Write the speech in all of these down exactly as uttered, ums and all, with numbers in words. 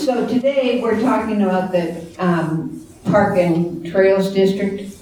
So today we're talking about the um, Park and Trails District,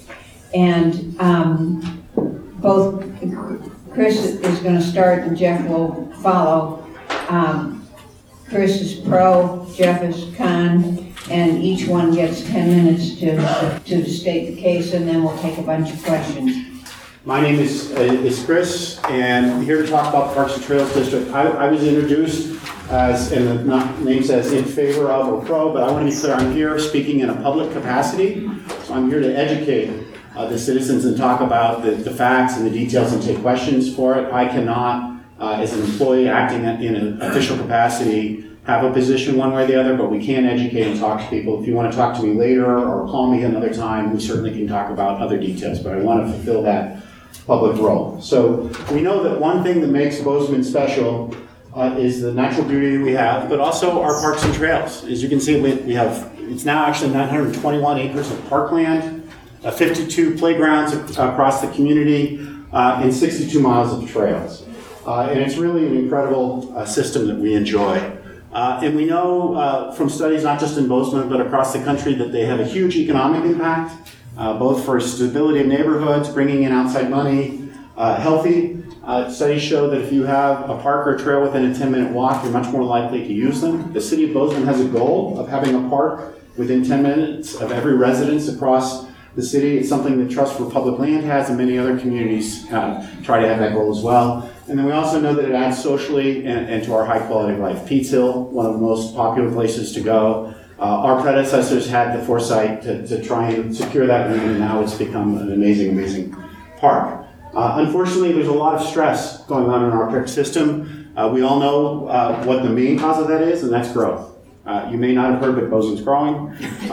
and um, both Chris is going to start and Jeff will follow. Um, Chris is pro, Jeff is con, and each one gets ten minutes to, to state the case, and then we'll take a bunch of questions. My name is, uh, is Chris, and I'm here to talk about the Parks and Trails District. I, I was introduced as, and the not, name says in favor of or pro, but I want to be clear, I'm here speaking in a public capacity, so I'm here to educate uh, the citizens and talk about the, the facts and the details and take questions for it. I cannot, uh, as an employee acting in an official capacity, have a position one way or the other, but we can educate and talk to people. If you want to talk to me later or call me another time, we certainly can talk about other details, but I want to fulfill that public role. So we know that one thing that makes Bozeman special uh, is the natural beauty that we have, but also our parks and trails. As you can see, we, we have, it's now actually nine hundred twenty-one acres of parkland, uh, fifty-two playgrounds across the community, uh, and sixty-two miles of trails. Uh, and it's really an incredible uh, system that we enjoy. Uh, and we know uh, from studies, not just in Bozeman, but across the country, that they have a huge economic impact. Uh, both for stability of neighborhoods, bringing in outside money, uh, healthy. Uh, studies show that if you have a park or a trail within a ten minute walk, you're much more likely to use them. The city of Bozeman has a goal of having a park within ten minutes of every residence across the city. It's something that Trust for Public Land has, and many other communities uh, try to have that goal as well. And then we also know that it adds socially and, and to our high quality of life. Pete's Hill, one of the most popular places to go. Uh, our predecessors had the foresight to, to try and secure that land, and now it's become an amazing, amazing park. Uh, unfortunately, there's a lot of stress going on in our park system. Uh, we all know uh, what the main cause of that is, and that's growth. Uh, you may not have heard, but Bozeman's growing.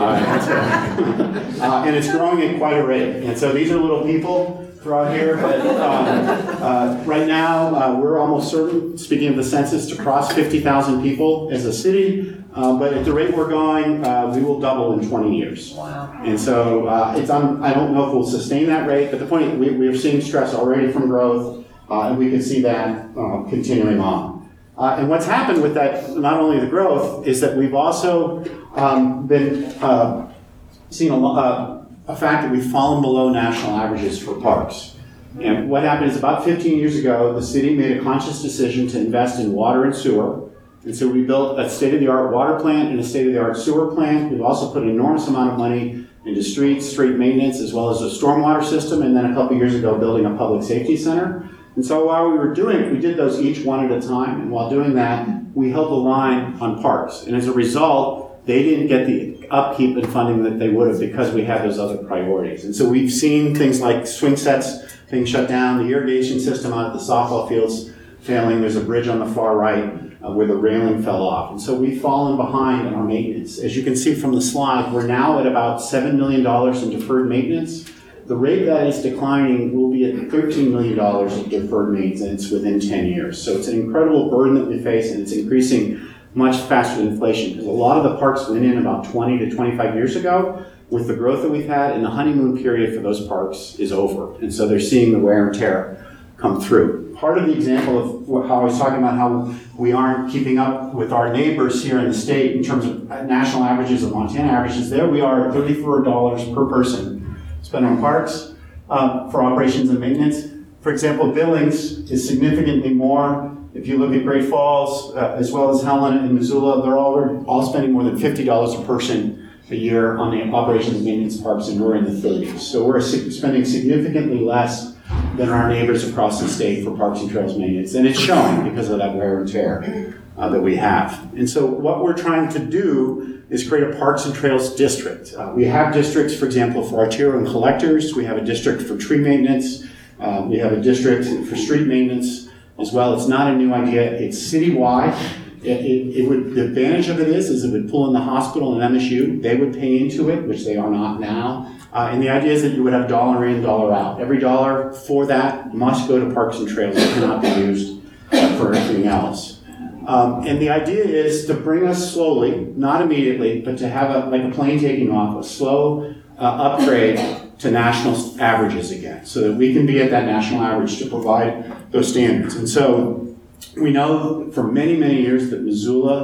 Uh, uh, and it's growing at quite a rate. And so these are little people throughout here, but um, uh, right now uh, we're almost certain, speaking of the census, to cross fifty thousand people as a city. Uh, but at the rate we're going, uh, we will double in twenty years. Wow. And so uh, it's un- I don't know if we'll sustain that rate, but the point is we, we're seeing stress already from growth, uh, and we can see that uh, continuing on. Uh, and what's happened with that, not only the growth, is that we've also um, been uh, seeing a, uh, a fact that we've fallen below national averages for parks. And what happened is about fifteen years ago, the city made a conscious decision to invest in water and sewer. And so we built a state-of-the-art water plant and a state-of-the-art sewer plant. We've also put an enormous amount of money into streets, street maintenance, as well as a stormwater system, and then a couple years ago building a public safety center. And so while we were doing it, we did those each one at a time. And while doing that, we held the line on parks. And as a result, they didn't get the upkeep and funding that they would have because we had those other priorities. And so we've seen things like swing sets being shut down, the irrigation system out at the softball fields failing. There's a bridge on the far right Uh, where the railing fell off. And so we've fallen behind in our maintenance. As you can see from the slide, we're now at about seven million dollars in deferred maintenance. The rate that is declining will be at thirteen million dollars in deferred maintenance within ten years. So it's an incredible burden that we face, and it's increasing much faster than inflation, because a lot of the parks went in about twenty to twenty-five years ago with the growth that we've had, and the honeymoon period for those parks is over. And so they're seeing the wear and tear come through. Part of the example of how I was talking about how we aren't keeping up with our neighbors here in the state in terms of national averages and Montana averages, there we are at thirty-four dollars per person spent on parks uh, for operations and maintenance. For example, Billings is significantly more. If you look at Great Falls, uh, as well as Helena and Missoula, they're all, all spending more than fifty dollars a person a year on the operations and maintenance parks, and we're in the thirties. So we're spending significantly less than our neighbors across the state for parks and trails maintenance. And it's showing because of that wear and tear uh, that we have. And so what we're trying to do is create a parks and trails district. Uh, we have districts, for example, for arterial and collectors. We have a district for tree maintenance. Uh, we have a district for street maintenance as well. It's not a new idea. It's citywide. It, it, it would, the advantage of it is, is it would pull in the hospital and M S U. They would pay into it, which they are not now. Uh, and the idea is that you would have dollar in, dollar out. Every dollar for that must go to parks and trails. It cannot be used uh, for anything else. Um, and the idea is to bring us slowly, not immediately, but to have a, like a plane taking off, a slow uh, upgrade to national averages again, so that we can be at that national average to provide those standards. And so we know for many, many years that Missoula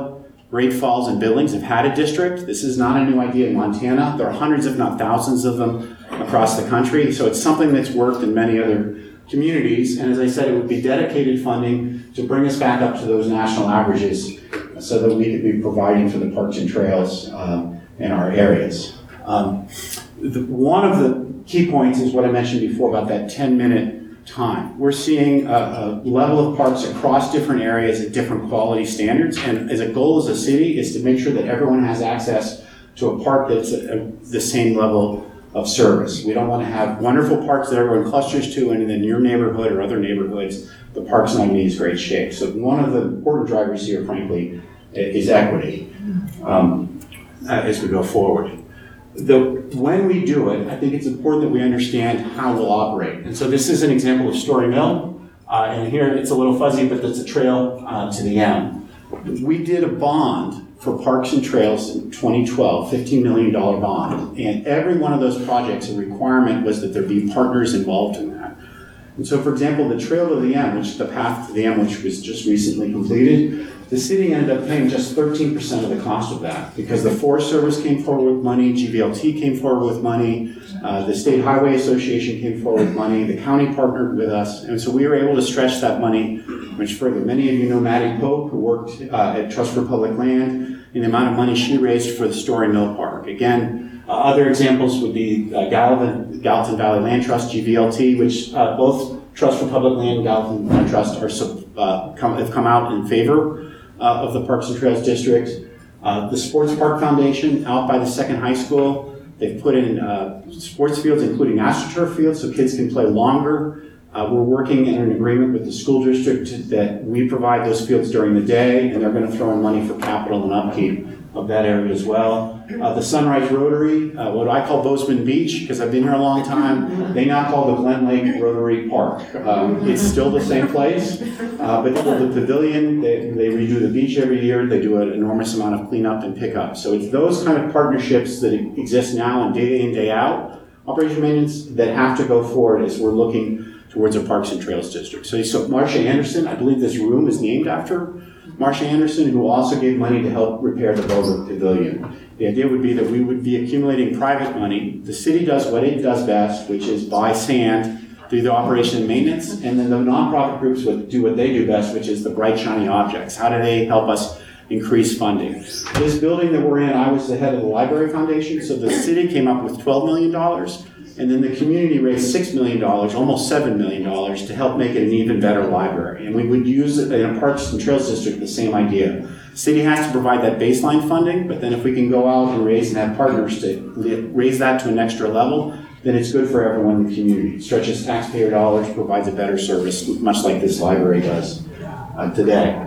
Great Falls and Billings have had a district. This is not a new idea in Montana. There are hundreds, if not thousands of them across the country. So it's something that's worked in many other communities. And as I said, it would be dedicated funding to bring us back up to those national averages so that we could be providing for the parks and trails um, in our areas. Um, the, one of the key points is what I mentioned before about that ten minute time. We're seeing a, a level of parks across different areas at different quality standards, and as a goal as a city is to make sure that everyone has access to a park that's a, a, the same level of service. We don't want to have wonderful parks that everyone clusters to, and in your neighborhood or other neighborhoods, the park's not in as great shape. So one of the important drivers here, frankly, is equity um, as we go forward. The, when we do it, I think it's important that we understand how we'll operate. And so this is an example of Story Mill. Uh, and here it's a little fuzzy, but it's a trail uh, to the M. We did a bond for Parks and Trails in twenty twelve, fifteen million dollars bond. And every one of those projects, a requirement was that there be partners involved in that. And so, for example, the Trail to the M, which the Path to the M, which was just recently completed, the city ended up paying just thirteen percent of the cost of that because the Forest Service came forward with money, G V L T came forward with money, uh, the State Highway Association came forward with money, the county partnered with us, and so we were able to stretch that money much further. Many of you know Maddie Pope, who worked uh, at Trust for Public Land, and the amount of money she raised for the Story Mill Park. Again, uh, other examples would be uh, Gallatin, Gallatin Valley Land Trust, G V L T, which uh, both Trust for Public Land and Gallatin Land Trust are uh, come, have come out in favor Uh, of the Parks and Trails District. Uh, the Sports Park Foundation out by the second high school, they've put in uh, sports fields, including AstroTurf fields, so kids can play longer. Uh, we're working in an agreement with the school district that we provide those fields during the day, and they're going to throw in money for capital and upkeep of that area as well. Uh, the Sunrise Rotary, uh, what I call Bozeman Beach, because I've been here a long time, they now call the Glen Lake Rotary Park. Um, it's still the same place, uh, but for the pavilion, they, they redo the beach every year. They do an enormous amount of cleanup and pickup. So it's those kind of partnerships that exist now and day in, day out, operation maintenance, that have to go forward as we're looking towards a Parks and Trails District. So, so Marcia Anderson, I believe this room is named after Marcia Anderson, who also gave money to help repair the Boulder Pavilion. The idea would be that we would be accumulating private money. The city does what it does best, which is buy sand, do the operation and maintenance, and then the nonprofit groups would do what they do best, which is the bright, shiny objects. How do they help us increase funding? This building that we're in, I was the head of the Library Foundation, so the city came up with twelve million dollars, and then the community raised six million dollars, almost seven million dollars, to help make it an even better library. And we would use it in a Parks and Trails District, the same idea. City has to provide that baseline funding, but then if we can go out and raise and have partners to raise that to an extra level, then it's good for everyone in the community. It stretches taxpayer dollars, provides a better service, much like this library does uh, today.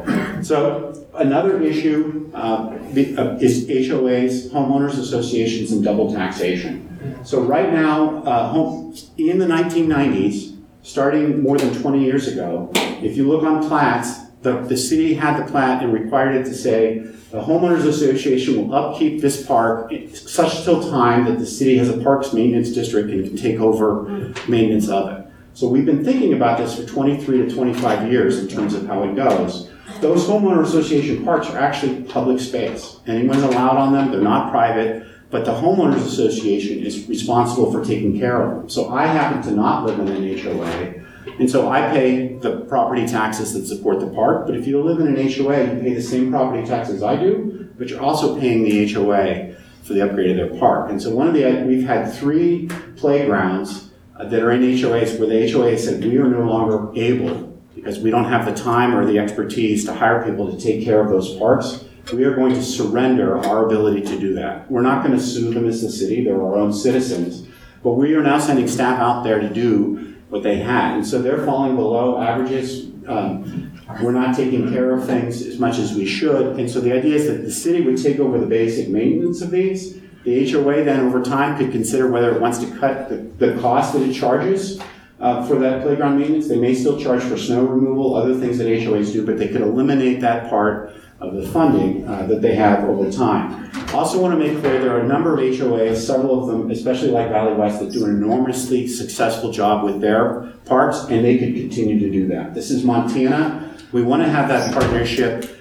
So another issue uh, is H O As, homeowners associations, and double taxation. So right now, uh, home, in the nineteen nineties, starting more than twenty years ago, if you look on plats, the, the city had the plat and required it to say, the homeowners association will upkeep this park such till time that the city has a parks maintenance district and can take over maintenance of it. So we've been thinking about this for twenty-three to twenty-five years in terms of how it goes. Those homeowner association parks are actually public space. Anyone's allowed on them, they're not private, but the homeowners association is responsible for taking care of them. So I happen to not live in an H O A, and so I pay the property taxes that support the park, but if you live in an H O A, you pay the same property taxes I do, but you're also paying the H O A for the upgrade of their park. And so one of the, we've had three playgrounds uh, that are in H O As where the H O A said we are no longer able, because we don't have the time or the expertise to hire people to take care of those parks, we are going to surrender our ability to do that. We're not going to sue them as the city, they're our own citizens, but we are now sending staff out there to do what they had. And so they're falling below averages. Um, we're not taking care of things as much as we should. And so the idea is that the city would take over the basic maintenance of these. The H O A then over time could consider whether it wants to cut the, the cost that it charges uh, for that playground maintenance. They may still charge for snow removal, other things that H O As do, but they could eliminate that part of the funding uh, that they have over time. Also want to make clear there are a number of H O As, several of them, especially like Valley West, that do an enormously successful job with their parks, and they could continue to do that. This is Montana. We want to have that partnership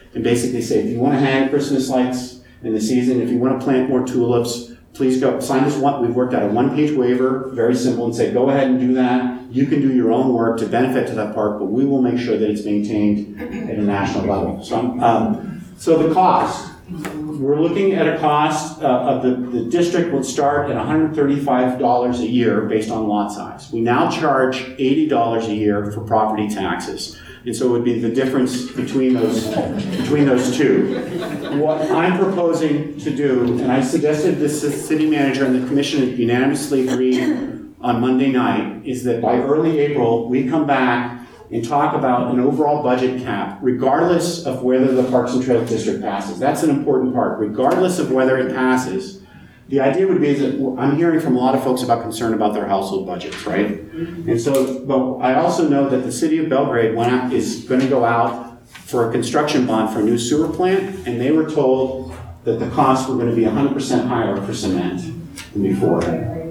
and basically say, if you want to hang Christmas lights in the season, if you want to plant more tulips, please go sign this one. We've worked out a one-page waiver, very simple, and say, go ahead and do that. You can do your own work to benefit to that park, but we will make sure that it's maintained at a national level. So, um, so the cost, we're looking at a cost uh, of the, the district would start at one hundred thirty-five dollars a year based on lot size. We now charge eighty dollars a year for property taxes. And so it would be the difference between those, between those two. What I'm proposing to do, and I suggested this to the city manager and the commission unanimously agreed on Monday night, is that by early April, we come back and talk about an overall budget cap, regardless of whether the Parks and Trails District passes. That's an important part. Regardless of whether it passes, the idea would be is that I'm hearing from a lot of folks about concern about their household budgets, right? And so, but I also know that the city of Belgrade went out, is going to go out for a construction bond for a new sewer plant, and they were told that the costs were going to be one hundred percent higher for cement than before.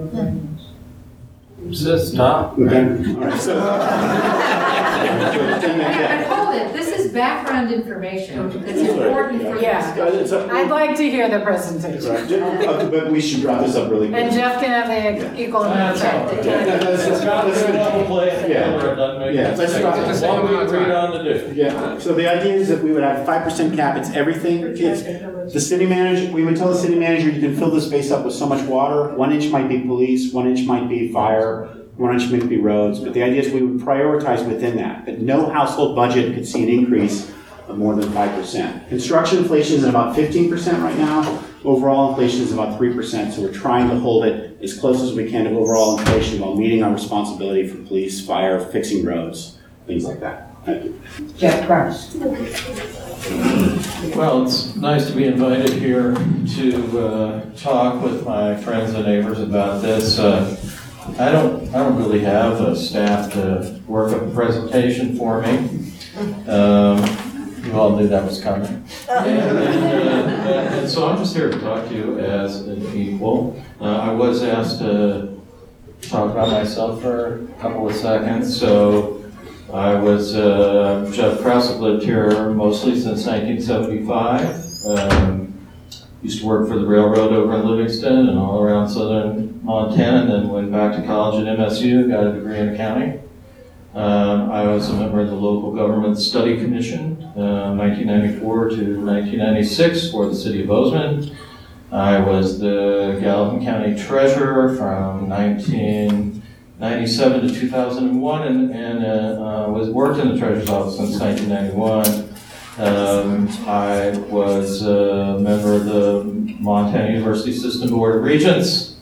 Just stop. Okay. All right. So, But hold it, this is background information that's important for Yeah. this. I'd like to hear the presentation. Right. Uh, But we should wrap this up really quick. And Jeff can have the equal amount of time. Yeah, that- that's- It's got to be level playing Yeah. field, or it doesn't make Yeah, any let's sense. try- That's what we agreed on to do. Yeah, so the idea is that we would have five percent cap, it's everything, it's, the city manager, we would tell the city manager, you can fill the space up with so much water, one inch might be police, one inch might be fire, one inch might be roads, but the idea is we would prioritize within that, but no household budget could see an increase of more than five percent. Construction inflation is at about fifteen percent right now, overall inflation is about three percent, so we're trying to hold it as close as we can to overall inflation while meeting our responsibility for police, fire, fixing roads, things like that. Thank you. Jeff Price. Well, it's nice to be invited here to uh, talk with my friends and neighbors about this. Uh, I don't, I don't really have a staff to work up a presentation for me. Um, you all knew that was coming. And, and, uh, and so I'm just here to talk to you as an equal. Uh, I was asked to talk about myself for a couple of seconds, so I was, uh, Jeff Krause, have lived here mostly since nineteen seventy-five. Um, used to work for the railroad over in Livingston and all around southern Montana, and then went back to college at M S U, got a degree in accounting. Um, I was a member of the Local Government Study Commission, uh, nineteen ninety-four to nineteen ninety-six for the city of Bozeman. I was the Gallatin County Treasurer from nineteen ninety-seven to two thousand one, and, and uh, uh, was worked in the Treasurer's Office since nineteen ninety-one. Um, I was a member of the Montana University System Board of Regents,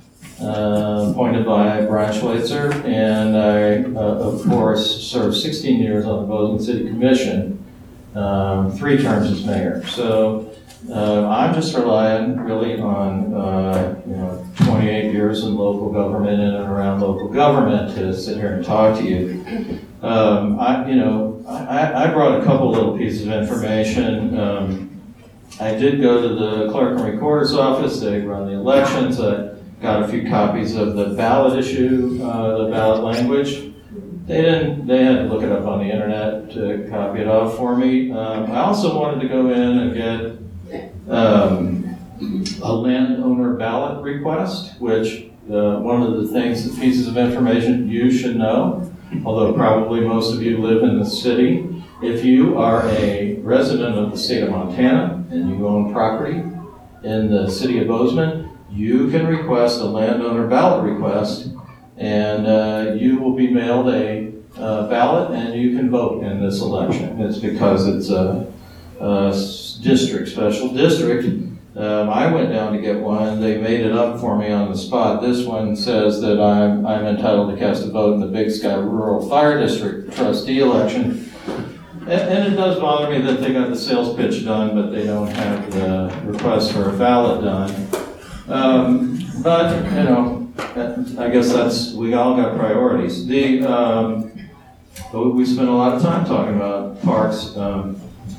uh, appointed by Brian Schweitzer, and I, uh, of course, served sixteen years on the Bozeman City Commission, um, three terms as mayor. So uh, I'm just relying really on uh, you know twenty-eight years in local government in and around local government to sit here and talk to you. Um, I, you know, I, I brought a couple little pieces of information. Um, I did go to the clerk and recorder's office. They run the elections. I got a few copies of the ballot issue, uh, the ballot language. They didn't. They had to look it up on the internet to copy it off for me. Um, I also wanted to go in and get um, a landowner ballot request, which uh, one of the things, the pieces of information you should know. Although probably most of you live in the city, if you are a resident of the state of Montana and you own property in the city of Bozeman, you can request a landowner ballot request, and uh, you will be mailed a uh, ballot and you can vote in this election. It's because it's a, a district, special district. Um, I went down to get one. They made it up for me on the spot. This one says that I'm, I'm entitled to cast a vote in the Big Sky Rural Fire District trustee election. And, and it does bother me that they got the sales pitch done, but they don't have the request for a ballot done. Um, but, you know, I guess that's, we all got priorities. The, um, we spent a lot of time talking about parks. Um,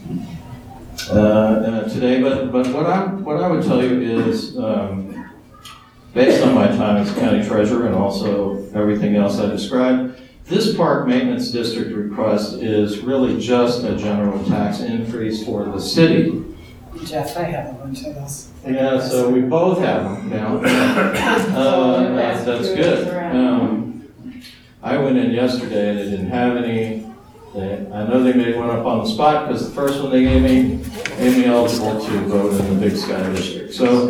Uh, uh, today, but but what I what I would tell you is, um, based on my time as county treasurer and also everything else I described, This park maintenance district request is really just a general tax increase for the city. Jeff, I have a bunch of those. Yeah, so we both have them now. Uh, that's, that's good. Um, I went in yesterday, they didn't have any. They, I know they made one up on the spot because the first one they gave me, made me eligible to vote in the Big Sky District. So,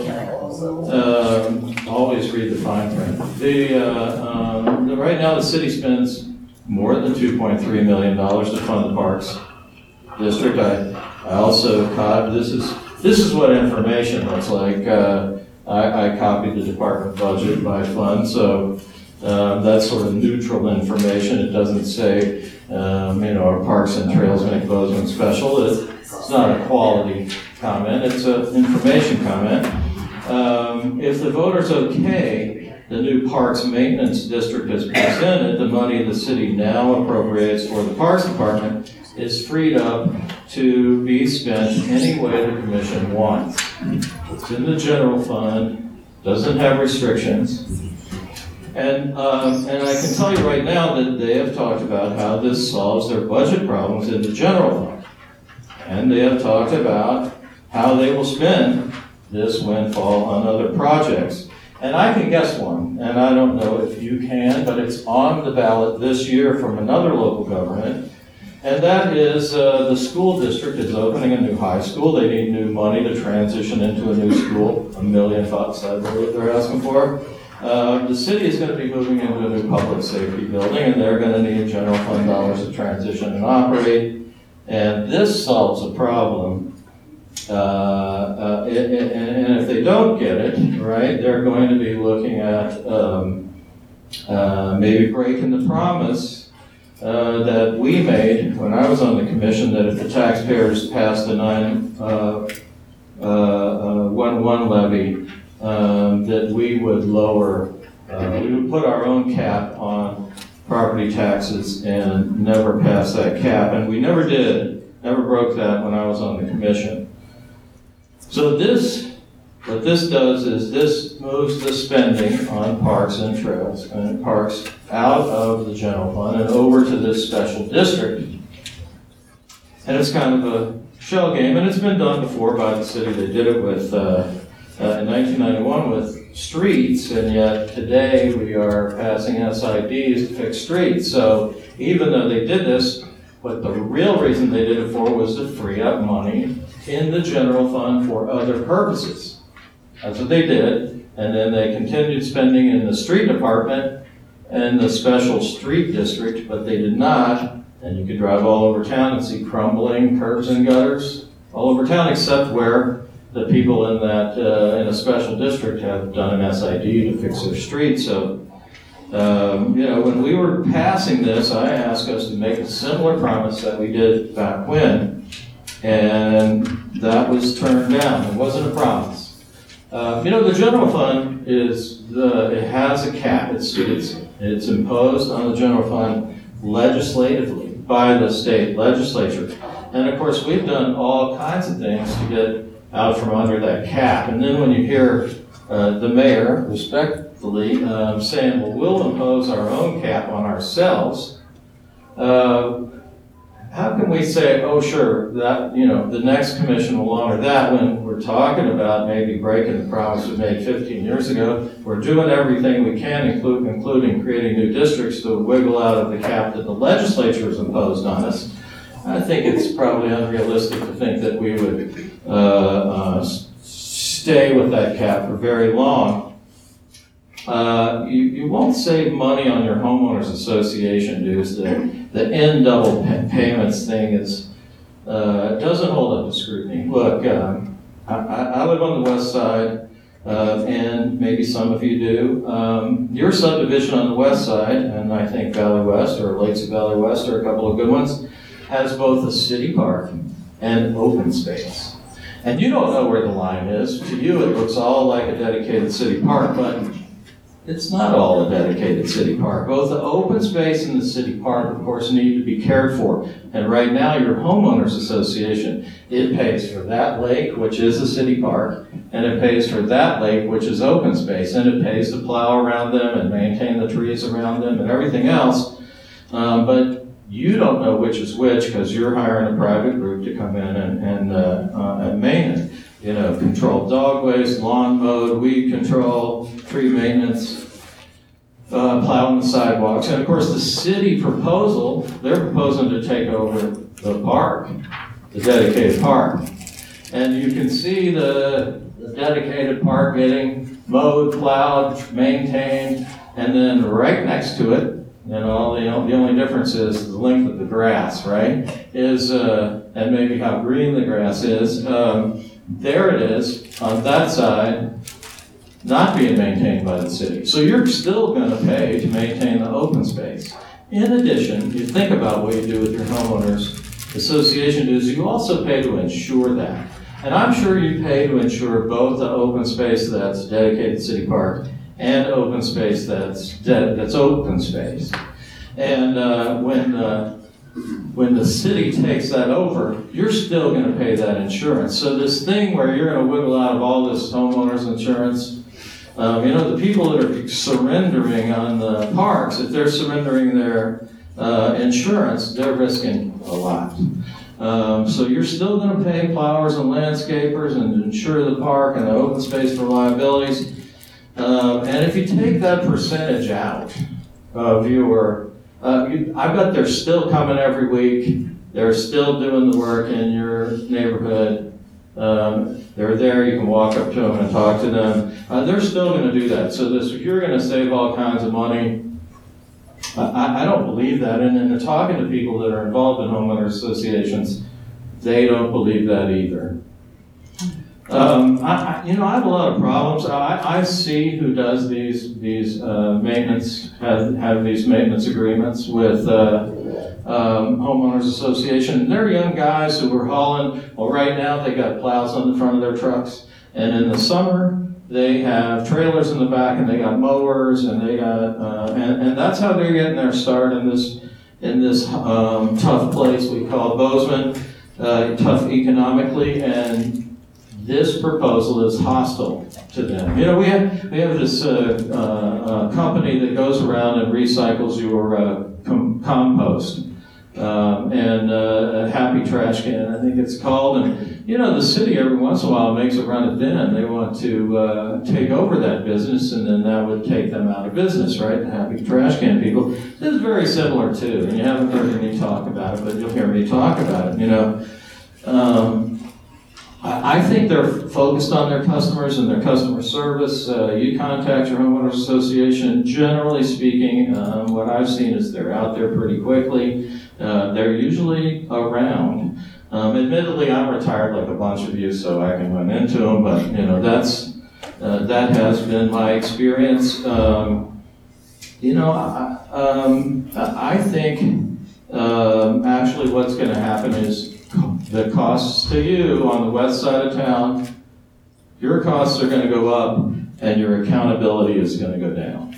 um, always read the fine print. The, uh, um, the, right now the city spends more than two point three million dollars to fund the parks district. I, I also caught, this is, this is what information looks like. Uh, I, I copied the department budget by fund, so um, that's sort of neutral information. It doesn't say, um, you know, our parks and trails make Bozeman special. It, it's not a quality comment, it's an information comment. Um, if the voter's okay, the new Parks Maintenance District has presented, the money the city now appropriates for the Parks Department is freed up to be spent any way the commission wants. It's in the general fund, doesn't have restrictions. And, um, and I can tell you right now that they have talked about how this solves their budget problems in the general fund. And they have talked about how they will spend this windfall on other projects. And I can guess one, and I don't know if you can, but it's on the ballot this year from another local government. And that is uh, the school district is opening a new high school. They need new money to transition into a new school, a million bucks I believe they're asking for. Uh, the city is going to be moving into a new public safety building, and they're going to need general fund dollars to transition and operate. And this solves a problem. Uh, uh, it, it, and if they don't get it, right, they're going to be looking at um, uh, maybe breaking the promise uh, that we made when I was on the commission, that if the taxpayers passed the nine uh, uh, uh, one one levy, um, that we would lower, uh, we would put our own cap on property taxes and never pass that cap, and we never did, never broke that when I was on the commission. So this, what this does is this moves the spending on parks and trails and parks out of the general fund and over to this special district. And it's kind of a shell game, and it's been done before by the city. They did it with, uh, uh, in nineteen ninety-one with streets, and yet today we are passing S I Ds to fix streets. So even though they did this, what the real reason they did it for was to free up money in the general fund for other purposes. That's what they did, and then they continued spending in the street department and the special street district, but they did not, and you could drive all over town and see crumbling curbs and gutters all over town, except where the people in that, uh, in a special district have done an S I D to fix their streets. So, um, you know, when we were passing this, I asked us to make a similar promise that we did back when, and that was turned down. It wasn't a promise. Uh, you know, the general fund is the, it has a cap. It's, it's, it's imposed on the general fund legislatively by the state legislature. And of course, we've done all kinds of things to get out from under that cap. And then when you hear uh, the mayor respectfully um, saying, well, we'll impose our own cap on ourselves, uh, how can we say, oh, sure, that, you know, the next commission will honor that when we're talking about maybe breaking the promise we made fifteen years ago? We're doing everything we can, include, including creating new districts to wiggle out of the cap that the legislature has imposed on us. I think it's probably unrealistic to think that we would uh, uh, stay with that cap for very long. Uh, you, you won't save money on your homeowners association dues. The, the end double pay- payments thing is, uh, doesn't hold up to scrutiny. Look, um, I, I live on the west side, uh, and maybe some of you do. Um, your subdivision on the west side, and I think Valley West or Lakes of Valley West are a couple of good ones, has both a city park and open space. And you don't know where the line is. To you, it looks all like a dedicated city park, but it's not all a dedicated city park. Both the open space and the city park, of course, need to be cared for. And right now, your homeowners association, it pays for that lake, which is a city park, and it pays for that lake, which is open space, and it pays to plow around them and maintain the trees around them and everything else. Um, but you don't know which is which because you're hiring a private group to come in and, and, uh, uh, and maintain it. You know, control dog waste, lawn mowed, weed control, tree maintenance, uh, plowing the sidewalks. And of course, the city proposal, they're proposing to take over the park, the dedicated park. And you can see the, the dedicated park getting mowed, plowed, maintained, and then right next to it, you know, the, the only difference is the length of the grass, right? Is, uh, and maybe how green the grass is. Um, there it is on that side, not being maintained by the city. So you're still going to pay to maintain the open space. In addition, you think about what you do with your homeowners association is you also pay to insure that. And I'm sure you pay to insure both the open space that's dedicated city park and open space that's de- that's open space. And uh, when uh, when the city takes that over, you're still going to pay that insurance. So this thing where you're going to wiggle out of all this homeowners insurance, um, you know, the people that are surrendering on the parks, if they're surrendering their uh, insurance, they're risking a lot. Um, so you're still going to pay plowers and landscapers and insure the park and the open space for liabilities. Um, and if you take that percentage out of your, uh, you, I bet they're still coming every week. They're still doing the work in your neighborhood. Um, they're there. You can walk up to them and talk to them. Uh, they're still going to do that. So this, you're going to save all kinds of money. I, I don't believe that, and in talking to people that are involved in homeowner associations, they don't believe that either. Um, I, I, you know, I have a lot of problems. I, I see who does these these uh, maintenance have have these maintenance agreements with uh, um, homeowners association. They're young guys who are hauling. Well, right now they got plows on the front of their trucks, and in the summer they have trailers in the back, and they got mowers, and they got, uh, and, and that's how they're getting their start in this in this um, tough place we call Bozeman, uh, tough economically, and this proposal is hostile to them. You know, we have we have this uh, uh, uh, company that goes around and recycles your uh, com- compost. Um, and uh, a Happy Trash Can, I think it's called. And, you know, the city every once in a while makes it run it thin. They want to uh, take over that business, and then that would take them out of business, right? The Happy Trash Can people. This is very similar, too. And you haven't heard me talk about it, but you'll hear me talk about it, you know. Um, I, I think they're focused on their customers and their customer service. Uh, you contact your homeowners association. Generally speaking, um, what I've seen is they're out there pretty quickly. Uh, they're usually around. Um, admittedly, I'm retired like a bunch of you, so I can run into them, but, you know, that's, uh, that has been my experience. Um, you know, I, um, I think um, actually what's going to happen is the costs to you on the west side of town, your costs are going to go up, and your accountability is going to go down.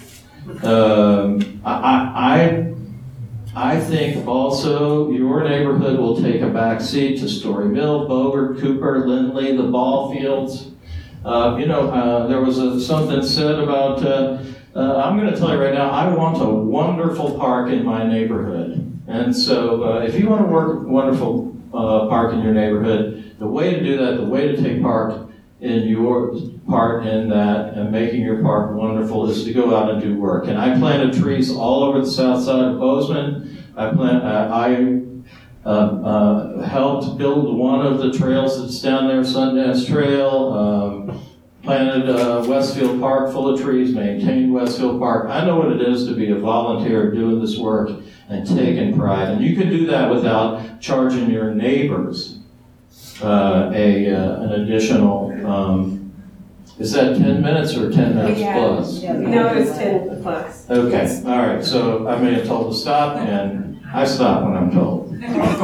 Um, I, I I think also your neighborhood will take a back seat to Story Mill, Bogart, Cooper, Lindley, the ball fields. Uh, you know, uh, there was a, something said about, uh, uh, I'm going to tell you right now, I want a wonderful park in my neighborhood. And so uh, if you want to work a wonderful uh, park in your neighborhood, the way to do that, the way to take part in your part in that and making your park wonderful is to go out and do work. And I planted trees all over the south side of Bozeman. I plant, uh, I uh, uh, helped build one of the trails that's down there, Sundance Trail. Um, planted uh, Westfield Park full of trees, maintained Westfield Park. I know what it is to be a volunteer doing this work and taking pride. And you can do that without charging your neighbors uh, a uh, an additional. Um, is that ten minutes or ten minutes Yeah. plus? Yeah, no, it's ten plus. Okay, all right. So I may have told to stop, and I stop when I'm told.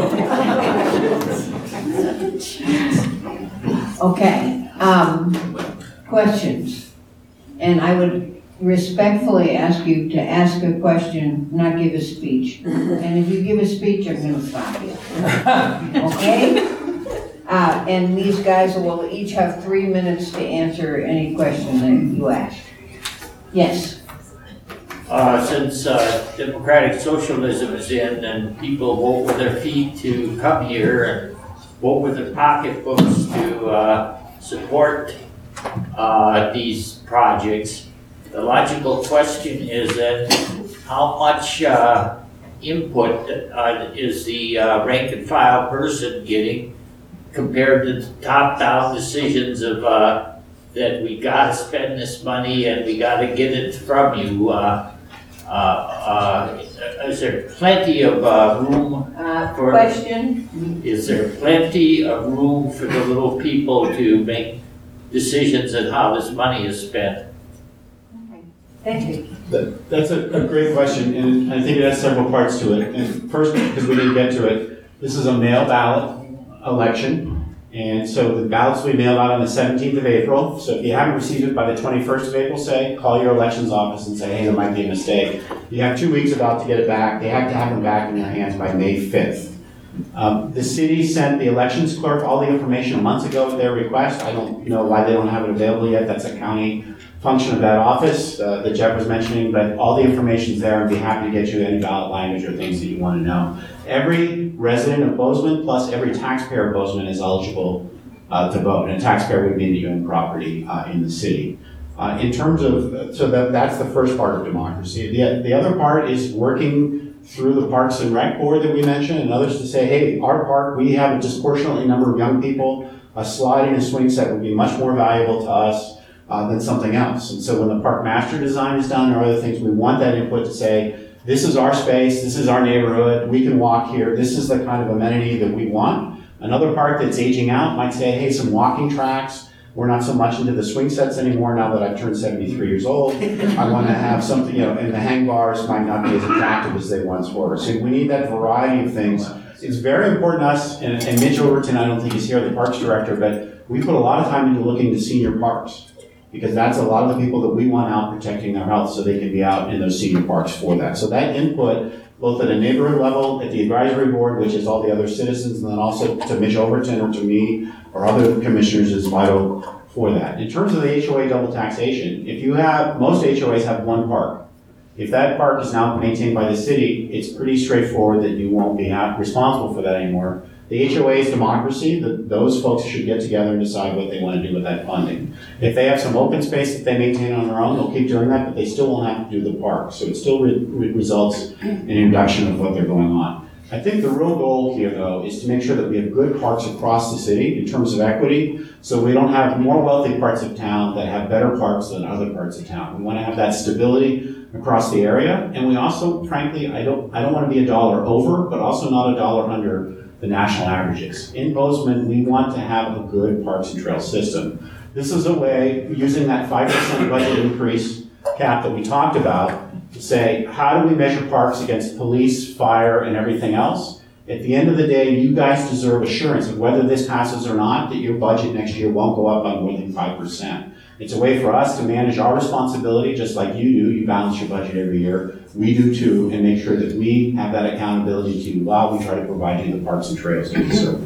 Okay, um, questions? And I would respectfully ask you to ask a question, not give a speech. And if you give a speech, I'm gonna stop you. Okay? Uh, and these guys will each have three minutes to answer any question that you ask. Yes? uh, since uh, democratic socialism is in and people vote with their feet to come here and vote with their pocketbooks to uh, support uh, these projects, the logical question is that how much uh, input uh, is the uh, rank and file person getting compared to the top-down decisions of uh, that we gotta spend this money and we gotta get it from you. Uh, uh, uh, is there plenty of uh, room? Uh, For- question? Is there plenty of room for the little people to make decisions on how this money is spent? Thank you. That- That's a, a great question, and I think it has several parts to it. And first, because we didn't get to it, this is a mail ballot election, and so the ballots will be mailed out on the seventeenth of April. So if you haven't received it by the twenty-first of April, say, call your elections office and say, hey, there might be a mistake. You have two weeks about to get it back. They have to have them back in their hands by May fifth. Um, the city sent the elections clerk all the information months ago at their request. I don't know why they don't have it available yet. That's a county function of that office uh, that Jeff was mentioning, but all the information's there and be happy to get you any ballot language or things that you want to know. Every resident of Bozeman plus every taxpayer of Bozeman is eligible uh, to vote, and a taxpayer would mean that you own property uh, in the city. Uh, in terms of, so that, that's the first part of democracy. The, the other part is working through the Parks and Rec Board that we mentioned and others to say, hey, our park, we have a disproportionately number of young people. A slide and a swing set would be much more valuable to us uh, than something else. And so when the park master design is done or other things, we want that input to say, this is our space, this is our neighborhood, we can walk here, this is the kind of amenity that we want. Another park that's aging out might say, hey, some walking tracks. We're not so much into the swing sets anymore now that I've turned seventy-three years old. I want to have something, you know, and the hang bars might not be as attractive as they once were. So we need that variety of things. It's very important to us, and, and Mitch Overton, I don't think he's here, the parks director, but we put a lot of time into looking to senior parks because that's a lot of the people that we want out protecting their health so they can be out in those senior parks for that. So that input, both at a neighborhood level, at the advisory board, which is all the other citizens, and then also to Mitch Overton or to me or other commissioners is vital for that. In terms of the H O A double taxation, if you have, most H O As have one park. If that park is now maintained by the city, it's pretty straightforward that you won't be responsible for that anymore. The H O A is democracy, the, those folks should get together and decide what they want to do with that funding. If they have some open space that they maintain on their own, they'll keep doing that, but they still won't have to do the park. So it still re re results in induction of what they're going on. I think the real goal here, though, is to make sure that we have good parks across the city in terms of equity, so we don't have more wealthy parts of town that have better parks than other parts of town. We want to have that stability across the area, and we also, frankly, I don't, I don't want to be a dollar over, but also not a dollar under the national averages. In Bozeman, we want to have a good parks and trail system. This is a way, using that five percent budget increase cap that we talked about, to say, how do we measure parks against police, fire, and everything else? At the end of the day, you guys deserve assurance that whether this passes or not, that your budget next year won't go up by more than five percent. It's a way for us to manage our responsibility just like you do. You balance your budget every year. We do too, and make sure that we have that accountability to, while we try to provide you the parks and trails that you deserve.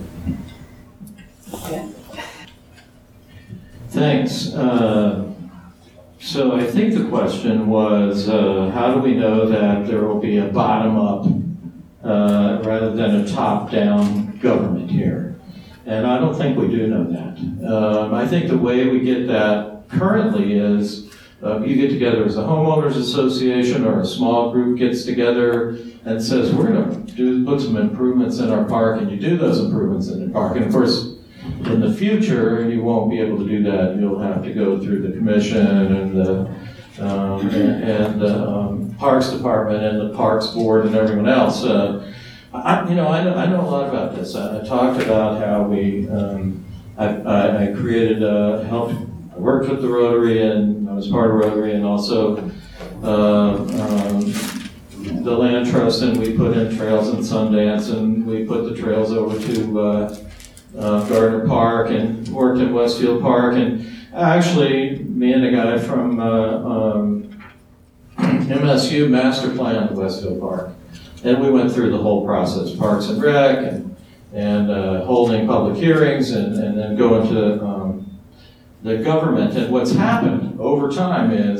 Thanks. Uh, so I think the question was, uh, how do we know that there will be a bottom-up uh, rather than a top-down government here? And I don't think we do know that. Um, I think the way we get that currently is uh, you get together as a homeowners association or a small group gets together and says, we're going to do put some improvements in our park, and you do those improvements in the park. And of course, in the future, you won't be able to do that. You'll have to go through the commission and the um, and, and the um, Parks Department and the Parks Board and everyone else. Uh, I, you know, I know, I know a lot about this. I, I talked about how we, um, I, I, I created, uh, helped, I worked with the Rotary, and I was part of Rotary, and also uh, um, the Land Trust, and we put in trails in Sundance, and we put the trails over to uh, uh, Gardner Park, and worked in Westfield Park, and actually, me and a guy from uh, um, M S U master planned Westfield Park. And we went through the whole process, Parks and Rec, and, and uh, holding public hearings, and, and then going to um, the government. And what's happened over time is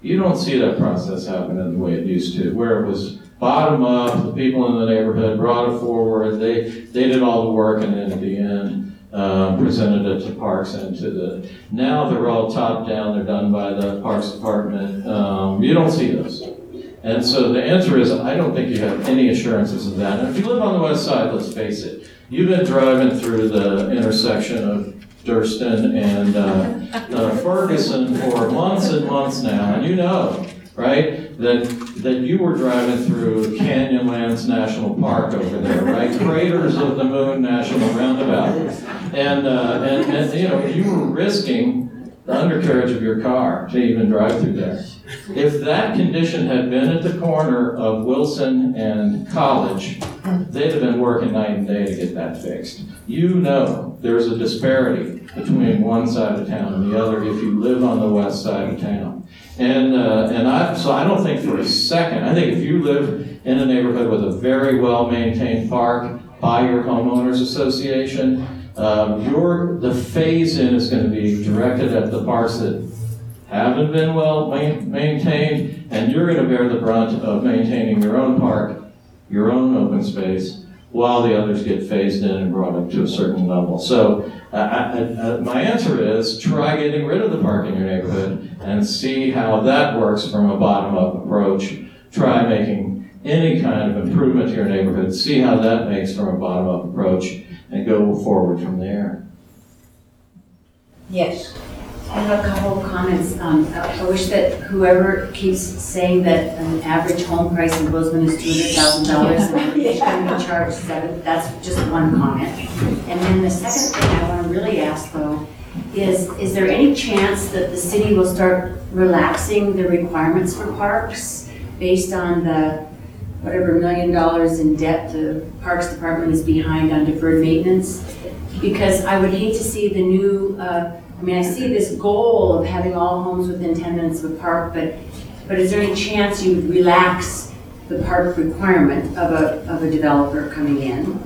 You don't see that process happening the way it used to, where it was bottom up, the people in the neighborhood brought it forward, they, they did all the work, and then at the end, uh, presented it to Parks and to the, now they're all top down, they're done by the Parks Department. Um, you don't see those. And so the answer is, I don't think you have any assurances of that. And if you live on the west side, let's face it, you've been driving through the intersection of Durston and uh, uh, Ferguson for months and months now, and you know, right, that that you were driving through Canyonlands National Park over there, right, Craters of the Moon National Roundabout, and uh, and, and you know, you were risking the undercarriage of your car to even drive through there. If that condition had been at the corner of Wilson and College, they'd have been working night and day to get that fixed. You know there's a disparity between one side of town and the other if you live on the west side of town. And uh, and I so I don't think for a second, I think if you live in a neighborhood with a very well-maintained park by your homeowners association, um, your the phase-in is going to be directed at the parks that haven't been well main, maintained, and you're going to bear the brunt of maintaining your own park, your own open space, while the others get phased in and brought up to a certain level. So uh, I, I, my answer is try getting rid of the park in your neighborhood and see how that works from a bottom-up approach. Try making any kind of improvement to your neighborhood, see how that makes from a bottom-up approach, and go forward from there. Yes. I have a couple of comments. Um, I I wish that whoever keeps saying that an average home price in Bozeman is two hundred thousand dollars and it's going to be charged seven, that's just one comment. And then the second thing I want to really ask though is, is there any chance that the city will start relaxing the requirements for parks based on the whatever million dollars in debt the Parks Department is behind on deferred maintenance? Because I would hate to see the new, uh, I mean, I see this goal of having all homes within ten minutes of a park, but but is there any chance you would relax the park requirement of a of a developer coming in?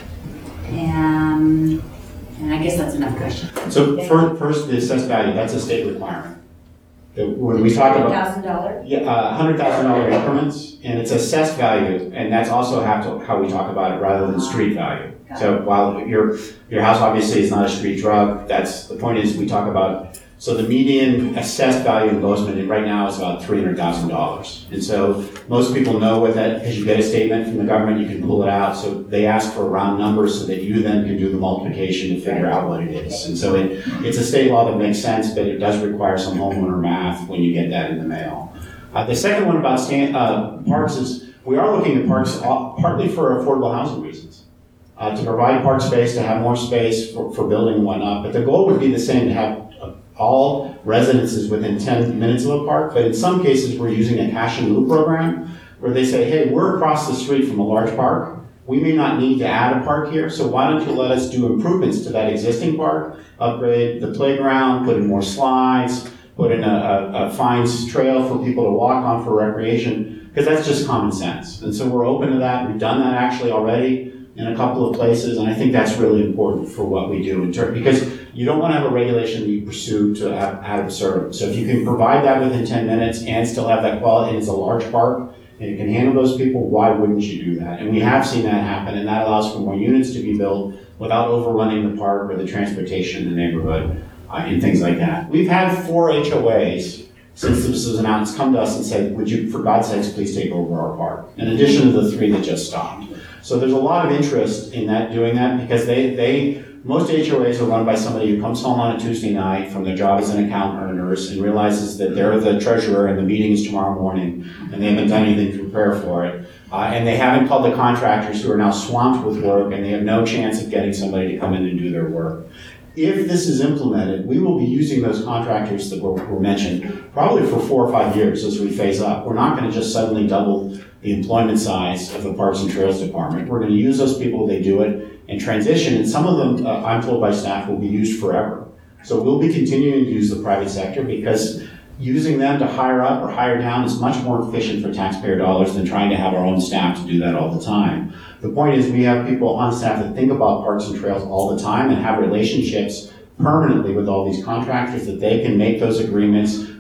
And and I guess that's enough question. So first, first the assessed value, that's a state requirement. The- When we talk about Thousand dollars? Yeah, uh, one hundred thousand dollars increments, and it's assessed value, and that's also how, to, how we talk about it rather than street value. So while your, your house obviously is not a street drug, that's, the point is we talk about, so the median assessed value in Bozeman right now is about three hundred thousand dollars. And so most people know what that, because you get a statement from the government, you can pull it out, so they ask for round numbers so that you then can do the multiplication to figure out what it is. And so it, it's a state law that makes sense, but it does require some homeowner math when you get that in the mail. Uh, the second one about stand, uh, parks is, we are looking at parks partly for affordable housing reasons. Uh, to provide park space, to have more space for, for building and whatnot, but the goal would be the same, to have uh, all residences within ten minutes of a park, but in some cases we're using a cash and loop program where they say, hey, we're across the street from a large park, we may not need to add a park here, so why don't you let us do improvements to that existing park, upgrade the playground, put in more slides, put in a, a, a fine trail for people to walk on for recreation, because that's just common sense. And so we're open to that, we've done that actually already in a couple of places, and I think that's really important for what we do in terms, because you don't want to have a regulation that you pursue to ad ad absurdum. So if you can provide that within ten minutes and still have that quality, and it's a large park, and it can handle those people, why wouldn't you do that? And we have seen that happen, and that allows for more units to be built without overrunning the park or the transportation in the neighborhood uh, and things like that. We've had four H O As since this was announced come to us and said, would you, for God's sakes, please take over our park, in addition to the three that just stopped. So there's a lot of interest in that, doing that, because they, they, most H O As are run by somebody who comes home on a Tuesday night from their job as an accountant or a nurse and realizes that they're the treasurer and the meeting is tomorrow morning and they haven't done anything to prepare for it. Uh, and they haven't called the contractors who are now swamped with work and they have no chance of getting somebody to come in and do their work. If this is implemented, we will be using those contractors that were, were mentioned probably for four or five years as we phase up. We're not going to just suddenly double the employment size of the Parks and Trails Department. We're going to use those people, they do it, and transition. And some of them, uh, I'm told by staff, will be used forever. So we'll be continuing to use the private sector because using them to hire up or hire down is much more efficient for taxpayer dollars than trying to have our own staff to do that all the time. The point is we have people on staff that think about parks and trails all the time and have relationships permanently with all these contractors that they can make those agreements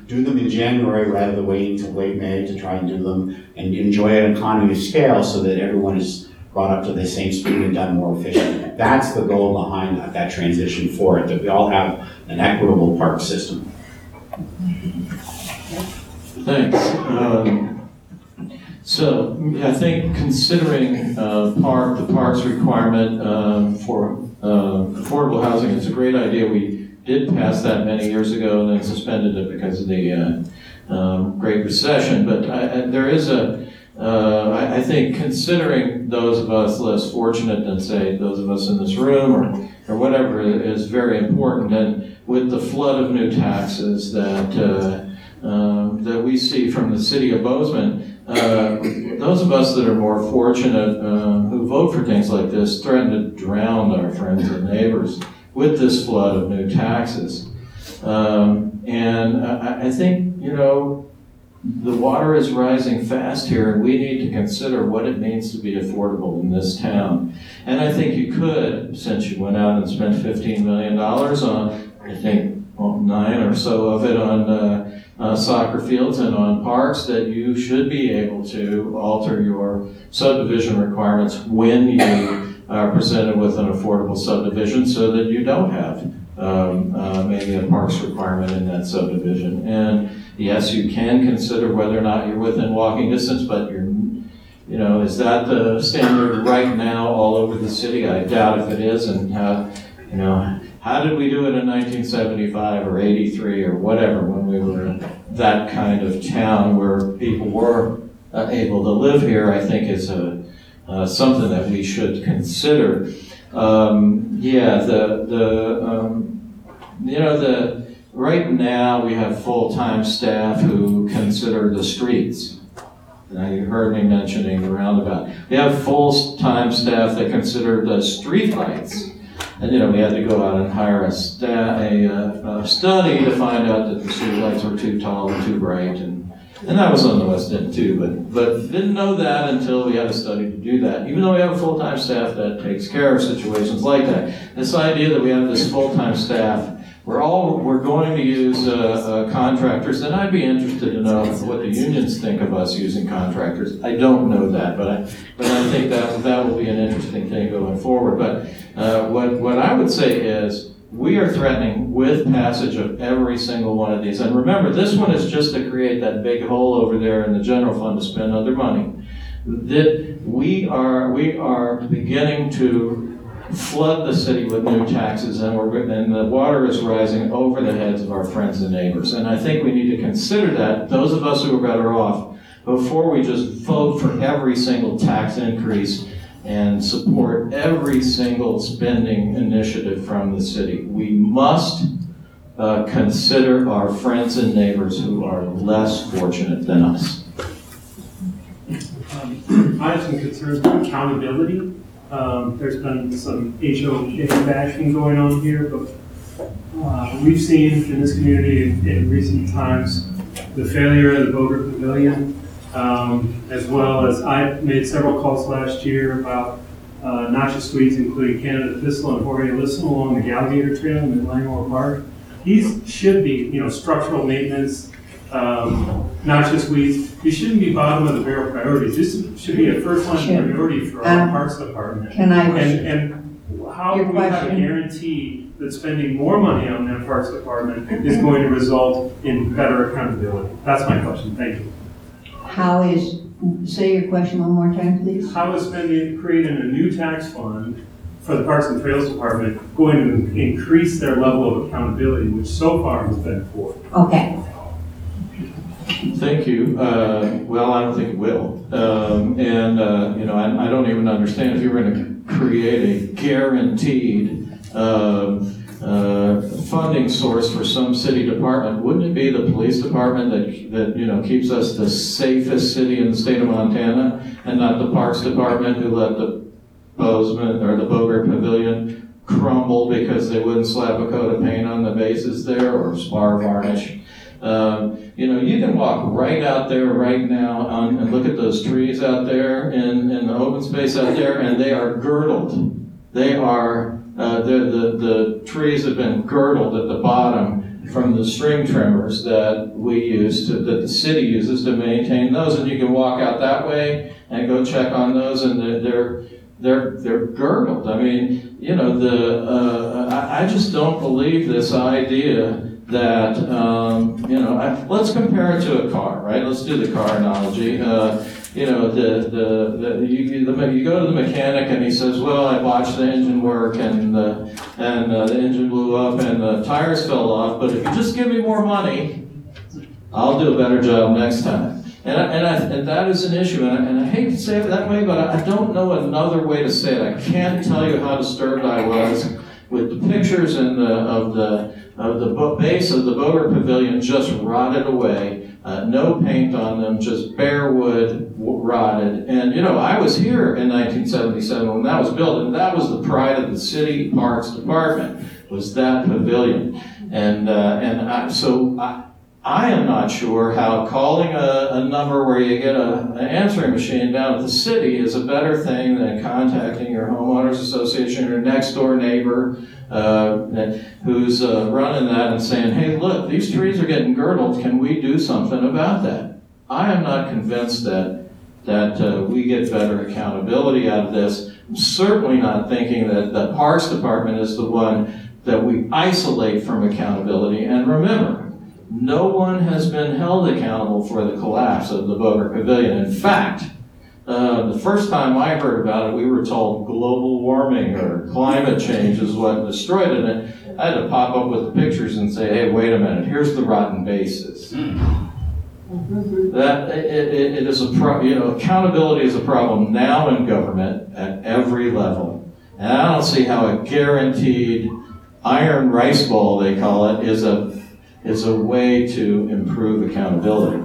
do them in January rather than waiting until late May to try and do them and enjoy an economy of scale so that everyone is brought up to the same speed and done more efficiently. That's the goal behind that, that transition for it, that we all have an equitable park system. Thanks. Um, So, I think considering uh, park, the parks requirement um, for uh, affordable housing is a great idea. We did pass that many years ago and then suspended it because of the uh, um, Great Recession. But I, I, there is a, uh, I, I think considering those of us less fortunate than, say, those of us in this room or, or whatever is very important. And with the flood of new taxes that, uh, um, that we see from the city of Bozeman, Uh, those of us that are more fortunate uh, who vote for things like this threaten to drown our friends and neighbors with this flood of new taxes. Um, and I, I think, you know, the water is rising fast here and we need to consider what it means to be affordable in this town. And I think you could, since you went out and spent fifteen million dollars on, I think, well, nine or so of it on uh, Uh, soccer fields and on parks, that you should be able to alter your subdivision requirements when you are presented with an affordable subdivision so that you don't have um, uh, maybe a parks requirement in that subdivision. And yes, you can consider whether or not you're within walking distance, but you're, you know, is that the standard right now all over the city? I doubt if it is, and how, you know, how did we do it in nineteen seventy-five or eighty-three or whatever when we were that kind of town where people were uh, able to live here, I think is a, uh, something that we should consider. Um, yeah, the, the um, you know, the right now we have full-time staff who consider the streets. Now you heard me mentioning the roundabout. We have full-time staff that consider the streetlights. And, you know, we had to go out and hire a, sta- a, uh, a study to find out that the streetlights were too tall and too bright. And, and that was on the West End too, but, but didn't know that until we had a study to do that. Even though we have a full-time staff that takes care of situations like that. This idea that we have this full-time staff, we're all, we're going to use uh, uh, contractors, and I'd be interested to know what the unions think of us using contractors. I don't know that, but I, but I think that that will be an interesting thing going forward. But uh, what, what I would say is, we are threatening with passage of every single one of these. And remember, this one is just to create that big hole over there in the general fund to spend other money. That we are, we are beginning to flood the city with new taxes, and we're and the water is rising over the heads of our friends and neighbors. And I think we need to consider that, those of us who are better off, before we just vote for every single tax increase and support every single spending initiative from the city. We must uh, consider our friends and neighbors who are less fortunate than us. Um, I have some concerns with accountability. Um, there's been some H O K bashing going on here, but uh, we've seen in this community in, in recent times the failure of the Boger Pavilion, um, as well as I made several calls last year about uh, noxious weeds, including Canada thistle and Jorge alyssum along the Galligator Trail in Langmore Park. These should be, you know, structural maintenance, um, noxious weeds. These shouldn't be bottom of the barrel priorities. This should be a first line Sure. priority for our Um, Parks Department. Can I, And, and how Your do we have a question? guarantee that spending more money on that Parks Department is going to result in better accountability? That's my question. Thank you. how is, say your question one more time, please? How is spending, creating a new tax fund for the Parks and Trails Department going to increase their level of accountability, which so far has been poor? Okay, Thank you. Uh, well, I don't think it will. Um, and, uh, you know, I, I don't even understand if you were going to create a guaranteed uh, uh, funding source for some city department. Wouldn't it be the police department that, that, you know, keeps us the safest city in the state of Montana, and not the Parks Department who let the Bozeman or the Boger Pavilion crumble because they wouldn't slap a coat of paint on the bases there or spar varnish? Um, you know, you can walk right out there right now on, and look at those trees out there in, in the open space out there, and they are girdled. They are, uh, the, the, the trees have been girdled at the bottom from the string trimmers that we use to, that the city uses to maintain those, and you can walk out that way and go check on those, and they're they're they're, they're girdled. I mean, you know, the uh, I, I just don't believe this idea that um, you know. I, let's compare it to a car, right? Let's do the car analogy. Uh, You know, the, the, the, you, you, the, you go to the mechanic and he says, well, I watched the engine work and, uh, and uh, the engine blew up and the tires fell off, but if you just give me more money, I'll do a better job next time. And, I, and, I, and that is an issue, and I, and I hate to say it that way, but I, I don't know another way to say it. I can't tell you how disturbed I was with the pictures in the, of the, of the bo- base of the Boger Pavilion just rotted away. Uh, no paint on them, just bare wood, w- rotted. And, you know, I was here in nineteen seventy-seven when that was built, and that was the pride of the city parks department, was that pavilion. And uh, and I, so I, I am not sure how calling a, a number where you get a, an answering machine down at the city is a better thing than contacting your homeowners association or next door neighbor uh, who's uh, running that and saying, hey, look, these trees are getting girdled. Can we do something about that? I am not convinced that that uh, we get better accountability out of this. I'm certainly not thinking that the Parks Department is the one that we isolate from accountability. And remember, no one has been held accountable for the collapse of the Boger Pavilion. In fact, uh, the first time I heard about it, we were told global warming or climate change is what destroyed it. And I had to pop up with the pictures and say, hey, wait a minute, here's the rotten bases. That it, it, it is a pro, you know, accountability is a problem now in government at every level. And I don't see how a guaranteed iron rice bowl, they call it, is a is a way to improve accountability.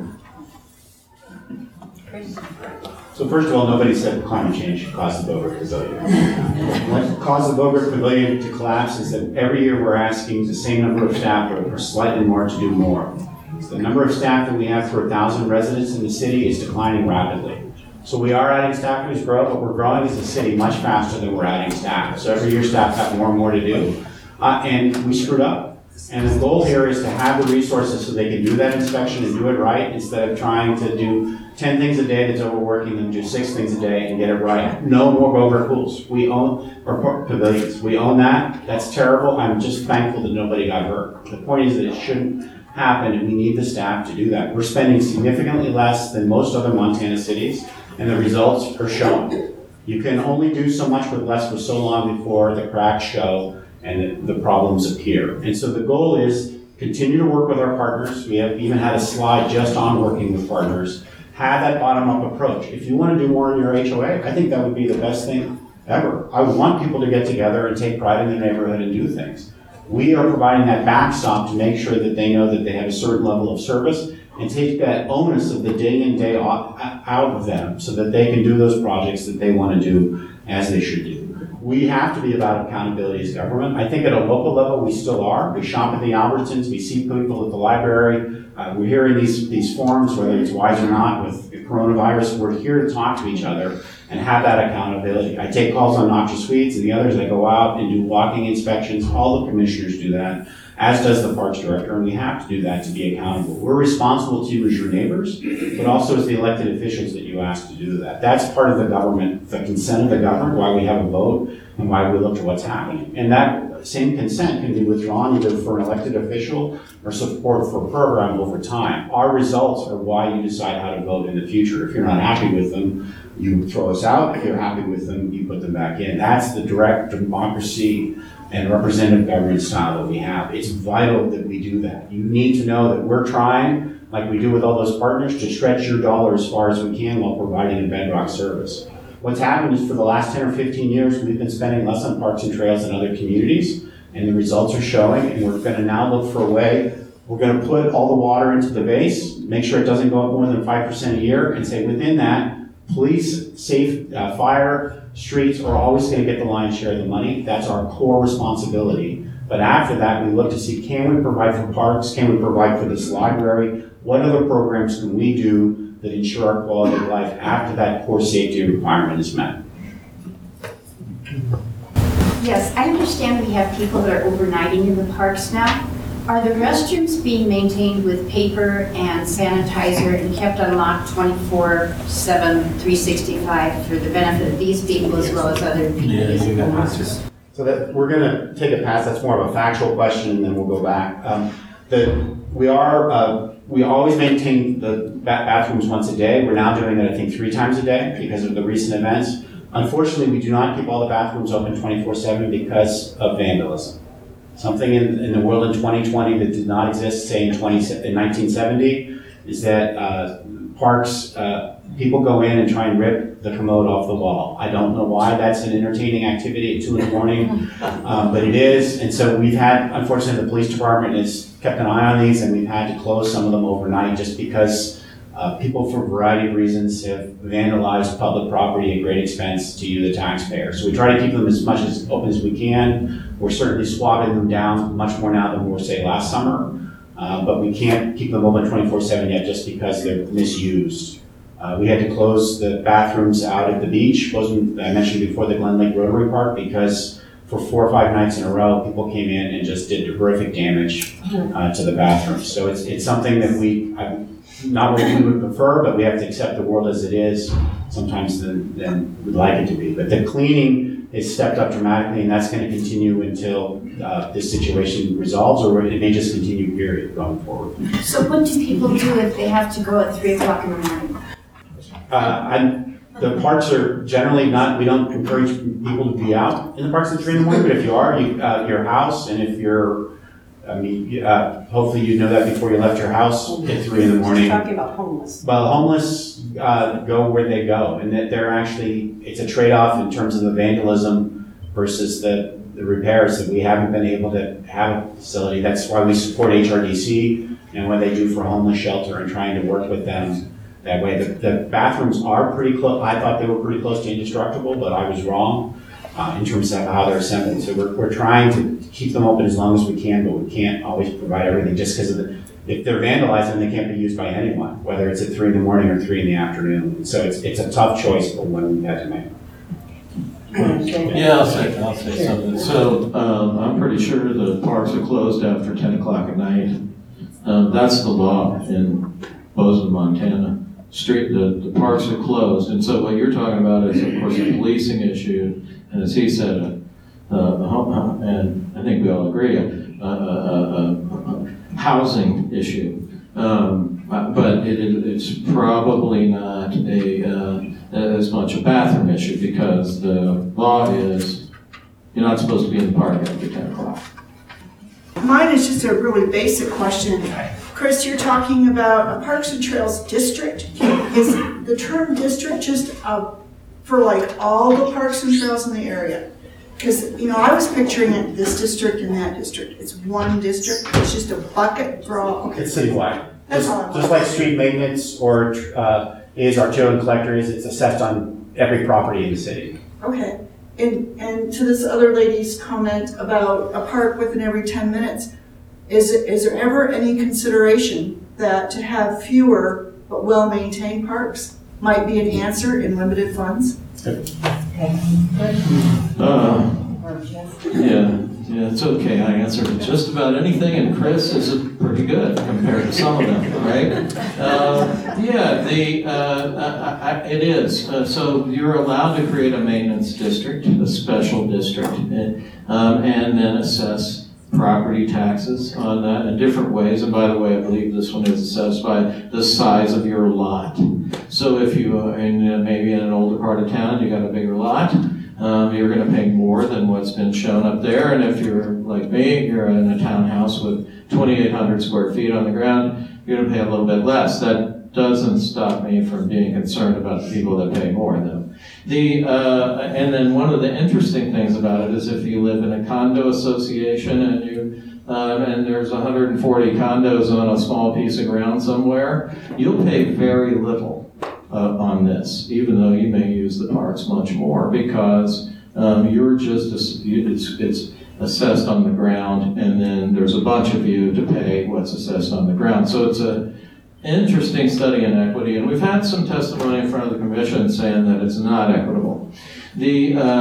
So first of all, nobody said climate change caused the Boger Pavilion. What caused the Boger Pavilion to collapse is that every year we're asking the same number of staff or slightly more to do more. So the number of staff that we have for a thousand residents in the city is declining rapidly. So we are adding staff as grow, but we're growing as a city much faster than we're adding staff. So every year staff have more and more to do. Uh, and we screwed up. And the goal here is to have the resources so they can do that inspection and do it right instead of trying to do ten things a day that's overworking them, do six things a day and get it right. No more Boger pools. We own, or pavilions. We own that. That's terrible. I'm just thankful that nobody got hurt. The point is that it shouldn't happen and we need the staff to do that. We're spending significantly less than most other Montana cities and the results are showing. You can only do so much with less for so long before the cracks show and the problems appear. And so the goal is continue to work with our partners. We have even had a slide just on working with partners. Have that bottom-up approach. If you want to do more in your H O A, I think that would be the best thing ever. I would want people to get together and take pride in their neighborhood and do things. We are providing that backstop to make sure that they know that they have a certain level of service and take that onus of the day in, day out of them so that they can do those projects that they want to do as they should do. We have to be about accountability as government. I think at a local level, we still are. We shop at the Albertsons, we see people at the library. Uh, we're hearing these, these forums, whether it's wise or not, with the coronavirus. We're here to talk to each other and have that accountability. I take calls on noxious weeds and the others. I go out and do walking inspections. All the commissioners do that, as does the Parks Director, and we have to do that to be accountable. We're responsible to you as your neighbors, but also as the elected officials that you ask to do that. That's part of the government, the consent of the government, why we have a vote and why we look at what's happening. And that same consent can be withdrawn either for an elected official or support for a program over time. Our results are why you decide how to vote in the future. If you're not happy with them, you throw us out. If you're happy with them, you put them back in. That's the direct democracy and representative government style that we have. It's vital that we do that. You need to know that we're trying, like we do with all those partners, to stretch your dollar as far as we can while providing a bedrock service. What's happened is for the last ten or fifteen years, we've been spending less on parks and trails than other communities, and the results are showing, and we're gonna now look for a way. We're gonna put all the water into the base, make sure it doesn't go up more than five percent a year, and say within that, police, safe, uh, fire, streets are always going to get the lion's share of the money. That's our core responsibility. But after that, we look to see, can we provide for parks? Can we provide for this library? What other programs can we do that ensure our quality of life after that core safety requirement is met? Yes, I understand we have people that are overnighting in the parks now. Are the restrooms being maintained with paper and sanitizer and kept unlocked twenty-four seven, three sixty-five for the benefit of these people as well as other people Yeah, using you the got restrooms? So that, we're gonna take a pass, that's more of a factual question, and then we'll go back. Um, the, we are, uh, we always maintain the ba- bathrooms once a day. We're now doing it, I think, three times a day because of the recent events. Unfortunately, we do not keep all the bathrooms open twenty-four seven because of vandalism. Something in, in the world in twenty twenty that did not exist, say in twenty, in nineteen seventy, is that uh, parks, uh, people go in and try and rip the commode off the wall. I don't know why that's an entertaining activity at two in the morning, um, but it is. And so we've had, unfortunately, the police department has kept an eye on these, and we've had to close some of them overnight just because uh, people, for a variety of reasons, have vandalized public property at great expense to you, the taxpayer. So we try to keep them as much as open as we can. We're certainly swabbing them down much more now than we were, say, last summer. Uh, but we can't keep them open twenty-four seven yet just because they're misused. Uh, we had to close the bathrooms out at the beach, close them, I mentioned before, the Glen Lake Rotary Park, because for four or five nights in a row, people came in and just did horrific damage uh, to the bathrooms. So it's, it's something that we, I'm not what we would prefer, but we have to accept the world as it is, sometimes than, than we'd like it to be. But the cleaning is stepped up dramatically, and that's going to continue until uh, this situation resolves, or it may just continue, period, going forward. So what do people do if they have to go at three o'clock in the morning? Uh, I'm, the parks are generally not, we don't encourage people to be out in the parks at three in the morning, but if you are, you, uh, your house, and if you're, I mean, uh, hopefully you know that before you left your house at three in the morning. You're talking about homeless. Well, homeless uh, go where they go, and that they're actually, it's a trade-off in terms of the vandalism versus the, the repairs that we haven't been able to have a facility. That's why we support H R D C and what they do for homeless shelter and trying to work with them that way. The, the bathrooms are pretty close. I thought they were pretty close to indestructible, but I was wrong uh, in terms of how they're assembled. So we're, we're trying to keep them open as long as we can, but we can't always provide everything just because of the, if they're vandalized, then they can't be used by anyone, whether it's at three in the morning or three in the afternoon. And so it's, it's a tough choice for when we've had to make. Yeah, I'll say, I'll say something. So, um, I'm pretty sure the parks are closed after ten o'clock at night. Um, that's the law in Bozeman, Montana. Street, the, the parks are closed, and so what you're talking about is, of course, a policing issue, and as he said, a, a, a, and I think we all agree, a, a, a, a housing issue. Um, but it, it, it's probably not a uh, as much a bathroom issue, because the law is you're not supposed to be in the park after ten o'clock. Mine is just a really basic question. Chris, you're talking about a Parks and Trails district. Is the term district just uh, for like all the parks and trails in the area? Because, you know, I was picturing it, this district and that district. It's one district, it's just a bucket for all. Okay. It's citywide. That's Just, all I want. just like street maintenance or uh, is Artero and Collector is, it's assessed on every property in the city. Okay. And, and to this other lady's comment about a park within every ten minutes, is, it, is there ever any consideration that to have fewer but well-maintained parks might be an answer in limited funds? Uh, yeah, yeah, it's okay. I answered just about anything, and Chris is pretty good compared to some of them, right? Uh, yeah, the uh, I, I, it is. Uh, so you're allowed to create a maintenance district, a special district, and, um, and then assess property taxes on that in different ways. And by the way, I believe this one is assessed by the size of your lot. So if you are in uh, maybe in an older part of town, you got a bigger lot, um, you're going to pay more than what's been shown up there. And if you're like me, you're in a townhouse with twenty-eight hundred square feet on the ground, you're going to pay a little bit less. That doesn't stop me from being concerned about the people that pay more, though. The, uh, and then one of the interesting things about it is if you live in a condo association and you um, and there's one hundred forty condos on a small piece of ground somewhere, you'll pay very little uh, on this, even though you may use the parks much more, because um, you're just, it's, it's assessed on the ground, and then there's a bunch of you to pay what's assessed on the ground. So it's a interesting study in equity, and we've had some testimony in front of the commission saying that it's not equitable. The, uh,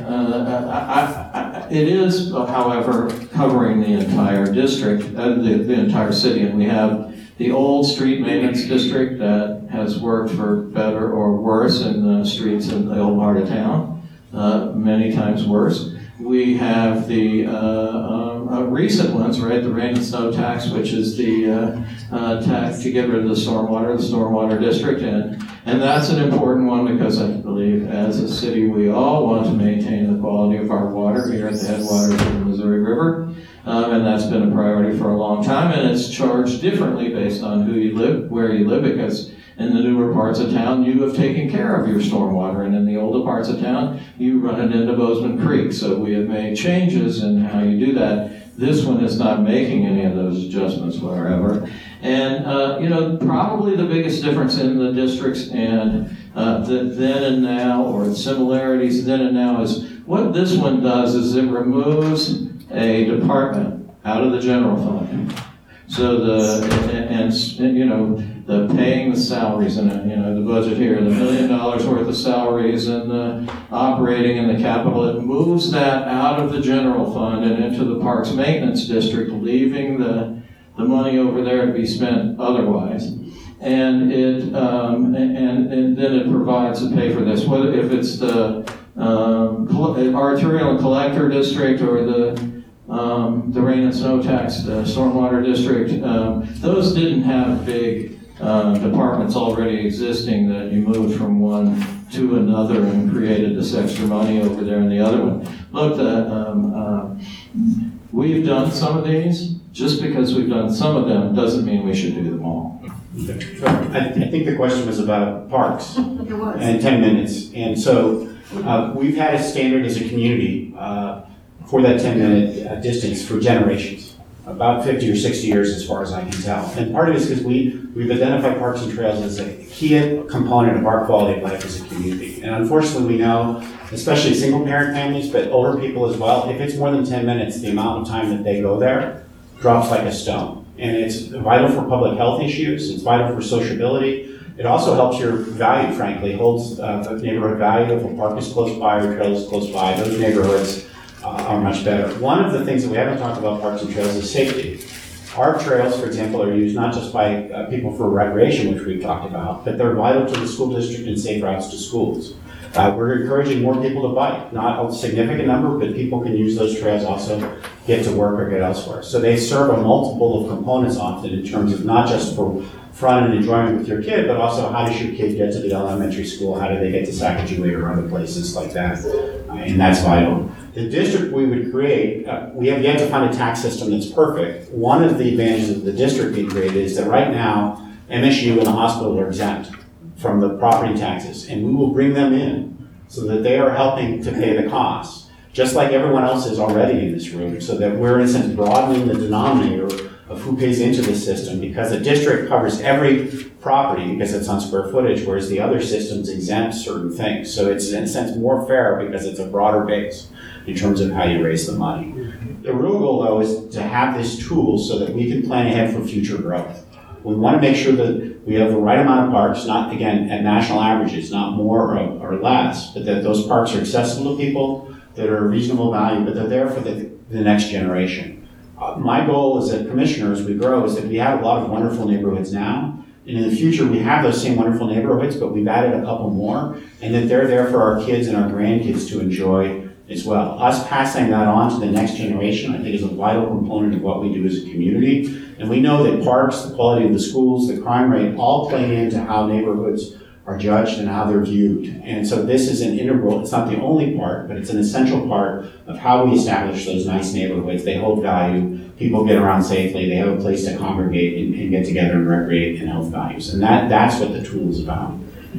uh, I, I, it is, however, covering the entire district, uh, the, the entire city, and we have the old street maintenance district that has worked for better or worse in the streets in the old heart of town, uh, many times worse. We have the uh, um, uh, recent ones, right? The rain and snow tax, which is the uh, uh, tax to get rid of the stormwater, the stormwater district, and and that's an important one because I believe as a city we all want to maintain the quality of our water here at the headwaters of the Missouri River, um, and that's been a priority for a long time, and it's charged differently based on who you live, where you live, because in the newer parts of town, you have taken care of your stormwater, and in the older parts of town, you run it into Bozeman Creek. So we have made changes in how you do that. This one is not making any of those adjustments whatsoever. And, uh, you know, probably the biggest difference in the districts and uh, the then and now, or similarities then and now, is what this one does is it removes a department out of the general fund. So the, and, and you know, the paying the salaries and, you know, the budget here, the million dollars worth of salaries and the operating and the capital, it moves that out of the general fund and into the Parks Maintenance District, leaving the, the money over there to be spent otherwise. And it, um, and, and then it provides to pay for this, whether if it's the um, arterial and collector district or the Um, the rain and snow tax, the stormwater district, um, those didn't have big uh, departments already existing that you moved from one to another and created this extra money over there in the other one. Look, uh, um, uh, we've done some of these. Just because we've done some of them doesn't mean we should do them all. I, I think the question was about parks It was. and ten minutes. And so uh, we've had a standard as a community uh, for that ten minute uh, distance for generations, about fifty or sixty years as far as I can tell. And part of it is because we, we've identified parks and trails as a key component of our quality of life as a community. And unfortunately we know, especially single parent families, but older people as well, if it's more than ten minutes, the amount of time that they go there drops like a stone. And it's vital for public health issues, it's vital for sociability. It also helps your value, frankly, holds uh, the neighborhood value. If a park is close by or a trail is close by, those neighborhoods Uh, are much better. One of the things that we haven't talked about parks and trails is safety. Our trails, for example, are used not just by uh, people for recreation, which we've talked about, but they're vital to the school district and safe routes to schools. Uh, we're encouraging more people to bike. Not a significant number, but people can use those trails also get to work or get elsewhere. So they serve a multiple of components often in terms of not just for fun and enjoyment with your kid, but also how does your kid get to the elementary school? How do they get to Sacagawea or other places like that? Uh, and that's vital. The district we would create, uh, we have yet to find a tax system that's perfect. One of the advantages of the district we created is that right now, M S U and the hospital are exempt from the property taxes, and we will bring them in so that they are helping to pay the costs, just like everyone else is already in this room, so that we're in a sense broadening the denominator of who pays into the system, because the district covers every property because it's on square footage, whereas the other systems exempt certain things. So it's in a sense more fair because it's a broader base in terms of how you raise the money. The real goal, though, is to have this tool so that we can plan ahead for future growth. We want to make sure that we have the right amount of parks, not, again, at national averages, not more or, or less, but that those parks are accessible to people, that are reasonable value, but they're there for the, the next generation. Uh, my goal as a commissioner as we grow is that we have a lot of wonderful neighborhoods now, and in the future we have those same wonderful neighborhoods, but we've added a couple more, and that they're there for our kids and our grandkids to enjoy as well. Us passing that on to the next generation, I think, is a vital component of what we do as a community. And we know that parks, the quality of the schools, the crime rate, all play into how neighborhoods are judged and how they're viewed. And so this is an integral, it's not the only part, but it's an essential part of how we establish those nice neighborhoods. They hold value, people get around safely, they have a place to congregate and, and get together and recreate and health values. And that, that's what the tool is about.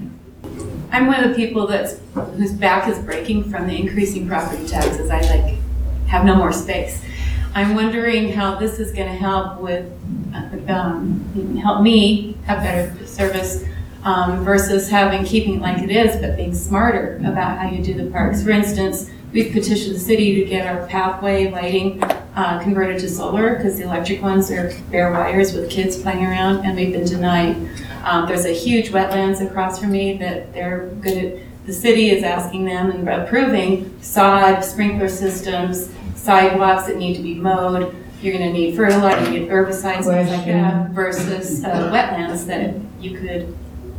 I'm one of the people that's, whose back is breaking from the increasing property taxes. I like have no more space. I'm wondering how this is going to help with, um, help me have better service um, versus having, keeping it like it is, but being smarter about how you do the parks. For instance, we've petitioned the city to get our pathway lighting uh, converted to solar, because the electric ones are bare wires with kids playing around, and we've been denied. Um, there's a huge wetlands across from me that they're good, the city is asking them and approving sod, sprinkler systems, sidewalks that need to be mowed. You're gonna need fertilizer, you need herbicides, things like that, versus uh, wetlands that you could,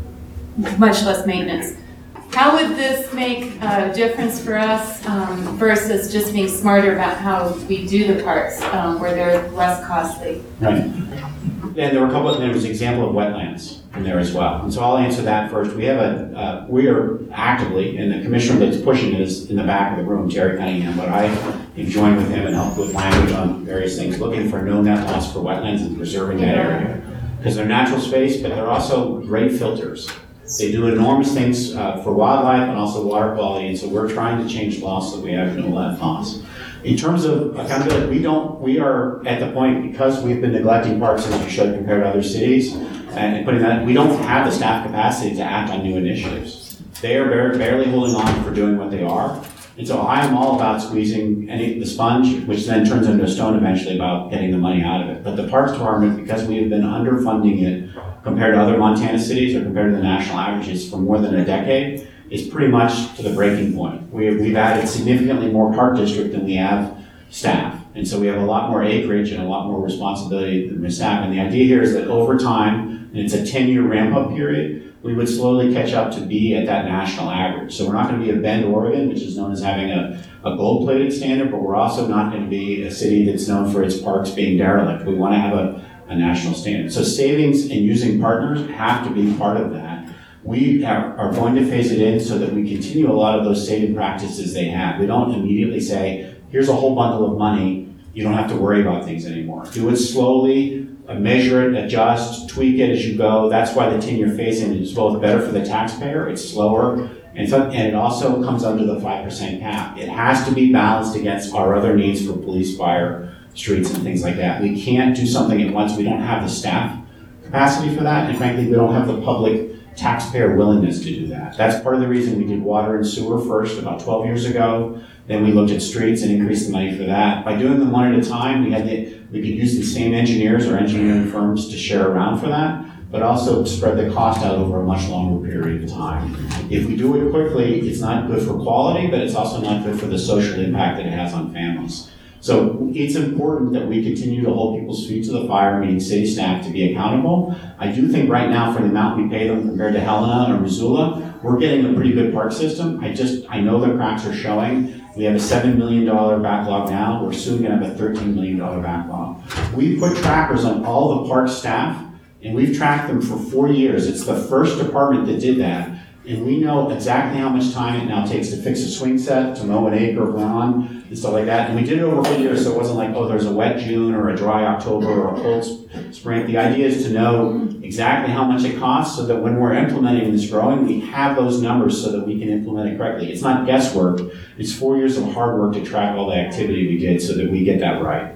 much less maintenance. How would this make a difference for us um, versus just being smarter about how we do the parks um, where they're less costly? Right. And there were a couple of, there was an example of wetlands in there as well. And so I'll answer that first. We have a, uh, we are actively, and the commissioner that's pushing it is in the back of the room, Terry Cunningham, but I have joined with him and helped with language on various things, looking for no net loss for wetlands and preserving that area. Because they're natural space, but they're also great filters. They do enormous things uh, for wildlife and also water quality, and so we're trying to change laws so that we have no net loss. In terms of accountability, we don't, we are at the point, because we've been neglecting parks, as you showed, compared to other cities, and putting that, we don't have the staff capacity to act on new initiatives. They are bare, barely holding on for doing what they are. And so I am all about squeezing any, the sponge, which then turns into a stone eventually, about getting the money out of it. But the Parks Department, because we have been underfunding it compared to other Montana cities or compared to the national averages for more than a decade, is pretty much to the breaking point. We, we've added significantly more park district than we have staff. And so we have a lot more acreage and a lot more responsibility than the staff. And the idea here is that over time, and it's a ten-year ramp-up period, we would slowly catch up to be at that national average. So we're not going to be a Bend, Oregon, which is known as having a, a gold-plated standard, but we're also not going to be a city that's known for its parks being derelict. We want to have a, a national standard. So savings and using partners have to be part of that. We have, are going to phase it in so that we continue a lot of those saving practices they have. We don't immediately say, here's a whole bundle of money, you don't have to worry about things anymore. Do it slowly, uh, measure it, adjust, tweak it as you go. That's why the ten-year phase-in is both better for the taxpayer, it's slower, and, so, and it also comes under the five percent cap. It has to be balanced against our other needs for police, fire, streets, and things like that. We can't do something at once. We don't have the staff capacity for that, and frankly, we don't have the public taxpayer willingness to do that. That's part of the reason we did water and sewer first about twelve years ago. Then we looked at streets and increased the money for that. By doing them one at a time, we had the, we could use the same engineers or engineering firms to share around for that, but also spread the cost out over a much longer period of time. If we do it quickly, it's not good for quality, but it's also not good for the social impact that it has on families. So it's important that we continue to hold people's feet to the fire, meaning city staff, to be accountable. I do think right now, for the amount we pay them compared to Helena or Missoula, we're getting a pretty good park system. I just, I know the cracks are showing. We have a seven million dollars backlog now. We're soon gonna have a thirteen million dollars backlog. We put trackers on all the park staff, and we've tracked them for four years. It's the first department that did that. And we know exactly how much time it now takes to fix a swing set, to mow an acre of lawn, and stuff like that. And we did it over four years, so it wasn't like, oh, there's a wet June or a dry October or a cold spring. The idea is to know exactly how much it costs so that when we're implementing this growing, we have those numbers so that we can implement it correctly. It's not guesswork. It's four years of hard work to track all the activity we did so that we get that right.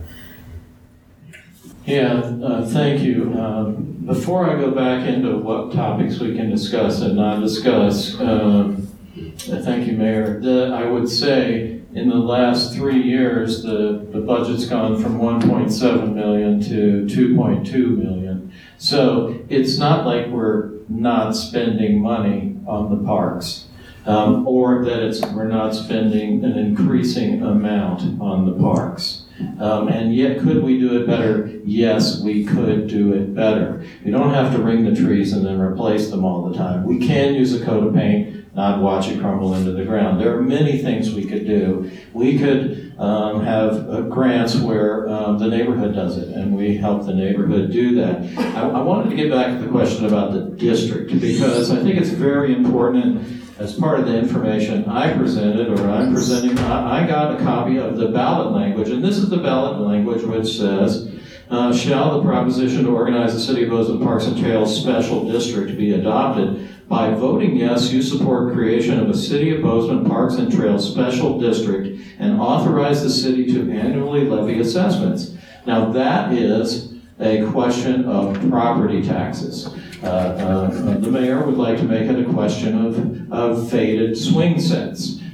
Yeah, uh, thank you. Um, before I go back into what topics we can discuss and not discuss, um, thank you, Mayor. The, I would say in the last three years, the, the budget's gone from one point seven million to two point two million. So it's not like we're not spending money on the parks, um, or that it's we're not spending an increasing amount on the parks. Um, and yet, could we do it better? Yes, we could do it better. We don't have to ring the trees and then replace them all the time. We can use a coat of paint, not watch it crumble into the ground. There are many things we could do. We could um, have uh, grants where um, the neighborhood does it, and we help the neighborhood do that. I, I wanted to get back to the question about the district, because I think it's very important. As part of the information I presented, or I'm presenting, I, I got a copy of the ballot language, and this is the ballot language which says, uh, shall the proposition to organize the City of Bozeman Parks and Trails Special District be adopted? By voting yes, you support creation of a City of Bozeman Parks and Trails Special District and authorize the city to annually levy assessments. Now that is a question of property taxes. Uh, uh, the mayor would like to make it a question of, of faded swing sets.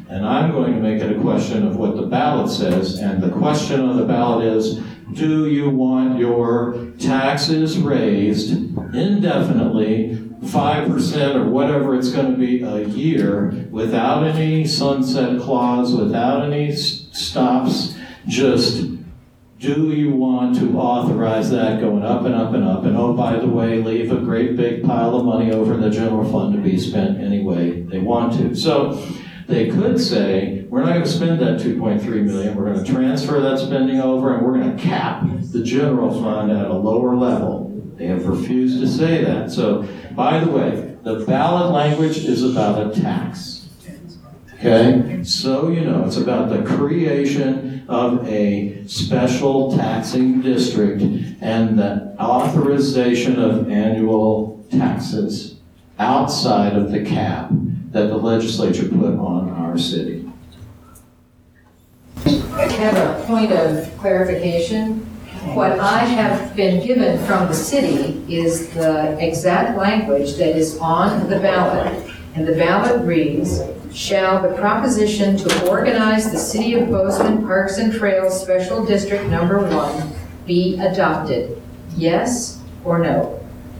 And I'm going to make it a question of what the ballot says, and the question on the ballot is, do you want your taxes raised indefinitely, five percent or whatever it's going to be a year, without any sunset clause, without any s- stops, just do you want to authorize that going up and up and up? And oh, by the way, leave a great big pile of money over in the general fund to be spent any way they want to. So they could say, we're not going to spend that two point three million dollars, we're going to transfer that spending over, and we're going to cap the general fund at a lower level. They have refused to say that. So, by the way, the ballot language is about a tax. Okay? So you know, it's about the creation of a special taxing district and the authorization of annual taxes outside of the cap that the legislature put on our city. I have a point of clarification. What I have been given from the city is the exact language that is on the ballot. And the ballot reads, shall the proposition to organize the City of Bozeman Parks and Trails Special District Number One be adopted? Yes or no?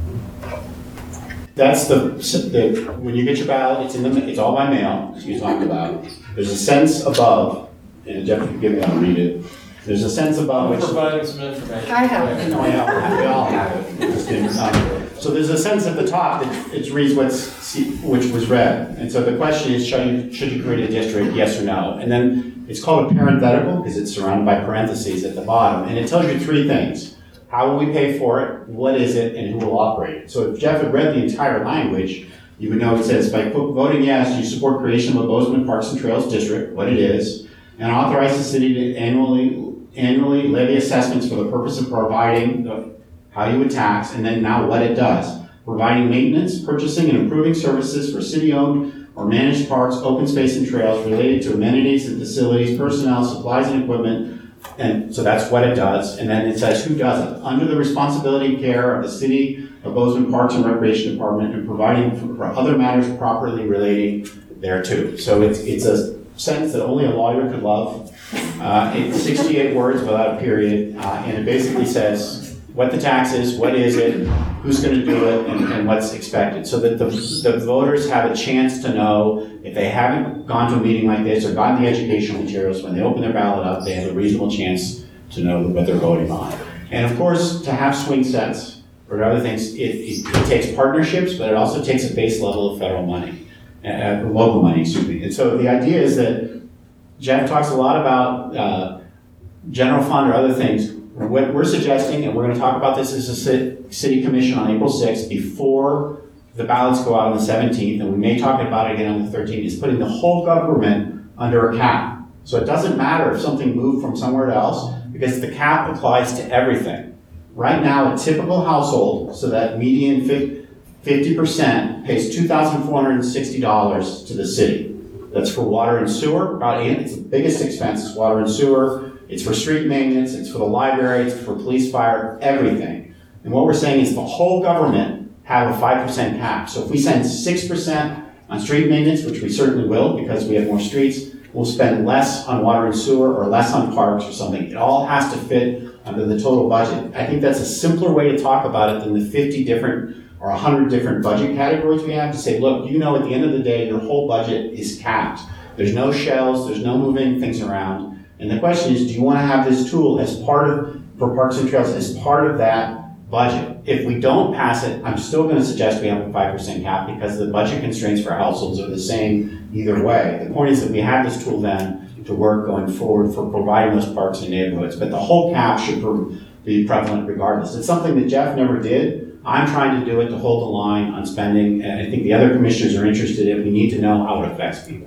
That's the, the, when you get your ballot, it's in the, it's all by mail, excuse me, I'm about. There's a sentence above, and Jeff, if you give me, I'll read it. There's a sentence above which. Providing some information. I have it. No, yeah, we all have it. We just didn't, um, So there's a sentence at the top that it reads what's, which was read. And so the question is, should you, should you create a district, yes or no? And then it's called a parenthetical because it's surrounded by parentheses at the bottom. And it tells you three things. How will we pay for it? What is it? And who will operate it? So if Jeff had read the entire language, you would know it says, by voting yes, you support creation of a Bozeman Parks and Trails District, what it is, and authorize the city to annually annually levy assessments for the purpose of providing the, how you would tax, and then now what it does. Providing maintenance, purchasing, and improving services for city-owned or managed parks, open space, and trails related to amenities and facilities, personnel, supplies, and equipment. And so that's what it does. And then it says who does it. Under the responsibility and care of the City of Bozeman Parks and Recreation Department, and providing for, for other matters properly relating thereto. So it's, it's a sentence that only a lawyer could love. Uh, it's sixty-eight words without a period, uh, and it basically says what the tax is, what is it, who's going to do it, and, and what's expected, so that the, the voters have a chance to know if they haven't gone to a meeting like this or gotten the educational materials, when they open their ballot up, they have a reasonable chance to know what they're voting on. And of course, to have swing sets or other things, it, it, it takes partnerships, but it also takes a base level of federal money, uh, local money, excuse me. And so the idea is that Jeff talks a lot about uh, general fund or other things. What we're suggesting, and we're going to talk about this as a city commission on April sixth, before the ballots go out on the seventeenth, and we may talk about it again on the thirteenth, is putting the whole government under a cap. So it doesn't matter if something moved from somewhere else, because the cap applies to everything. Right now, a typical household, so that median fifty percent, pays two thousand four hundred sixty dollars to the city. That's for water and sewer, about eight, it's the biggest expense, is water and sewer. It's for street maintenance, it's for the library, it's for police, fire, everything. And what we're saying is the whole government have a five percent cap. So if we spend six percent on street maintenance, which we certainly will because we have more streets, we'll spend less on water and sewer or less on parks or something. It all has to fit under the total budget. I think that's a simpler way to talk about it than the fifty different or one hundred different budget categories we have, to say, look, you know, at the end of the day, your whole budget is capped. There's no shells, there's no moving things around. And the question is, do you want to have this tool as part of, for Parks and Trails, as part of that budget? If we don't pass it, I'm still going to suggest we have a five percent cap, because the budget constraints for households are the same either way. The point is that we have this tool then to work going forward for providing those parks and neighborhoods. But the whole cap should be prevalent regardless. It's something that Jeff never did. I'm trying to do it to hold the line on spending, and I think the other commissioners are interested in it. We need to know how it affects people.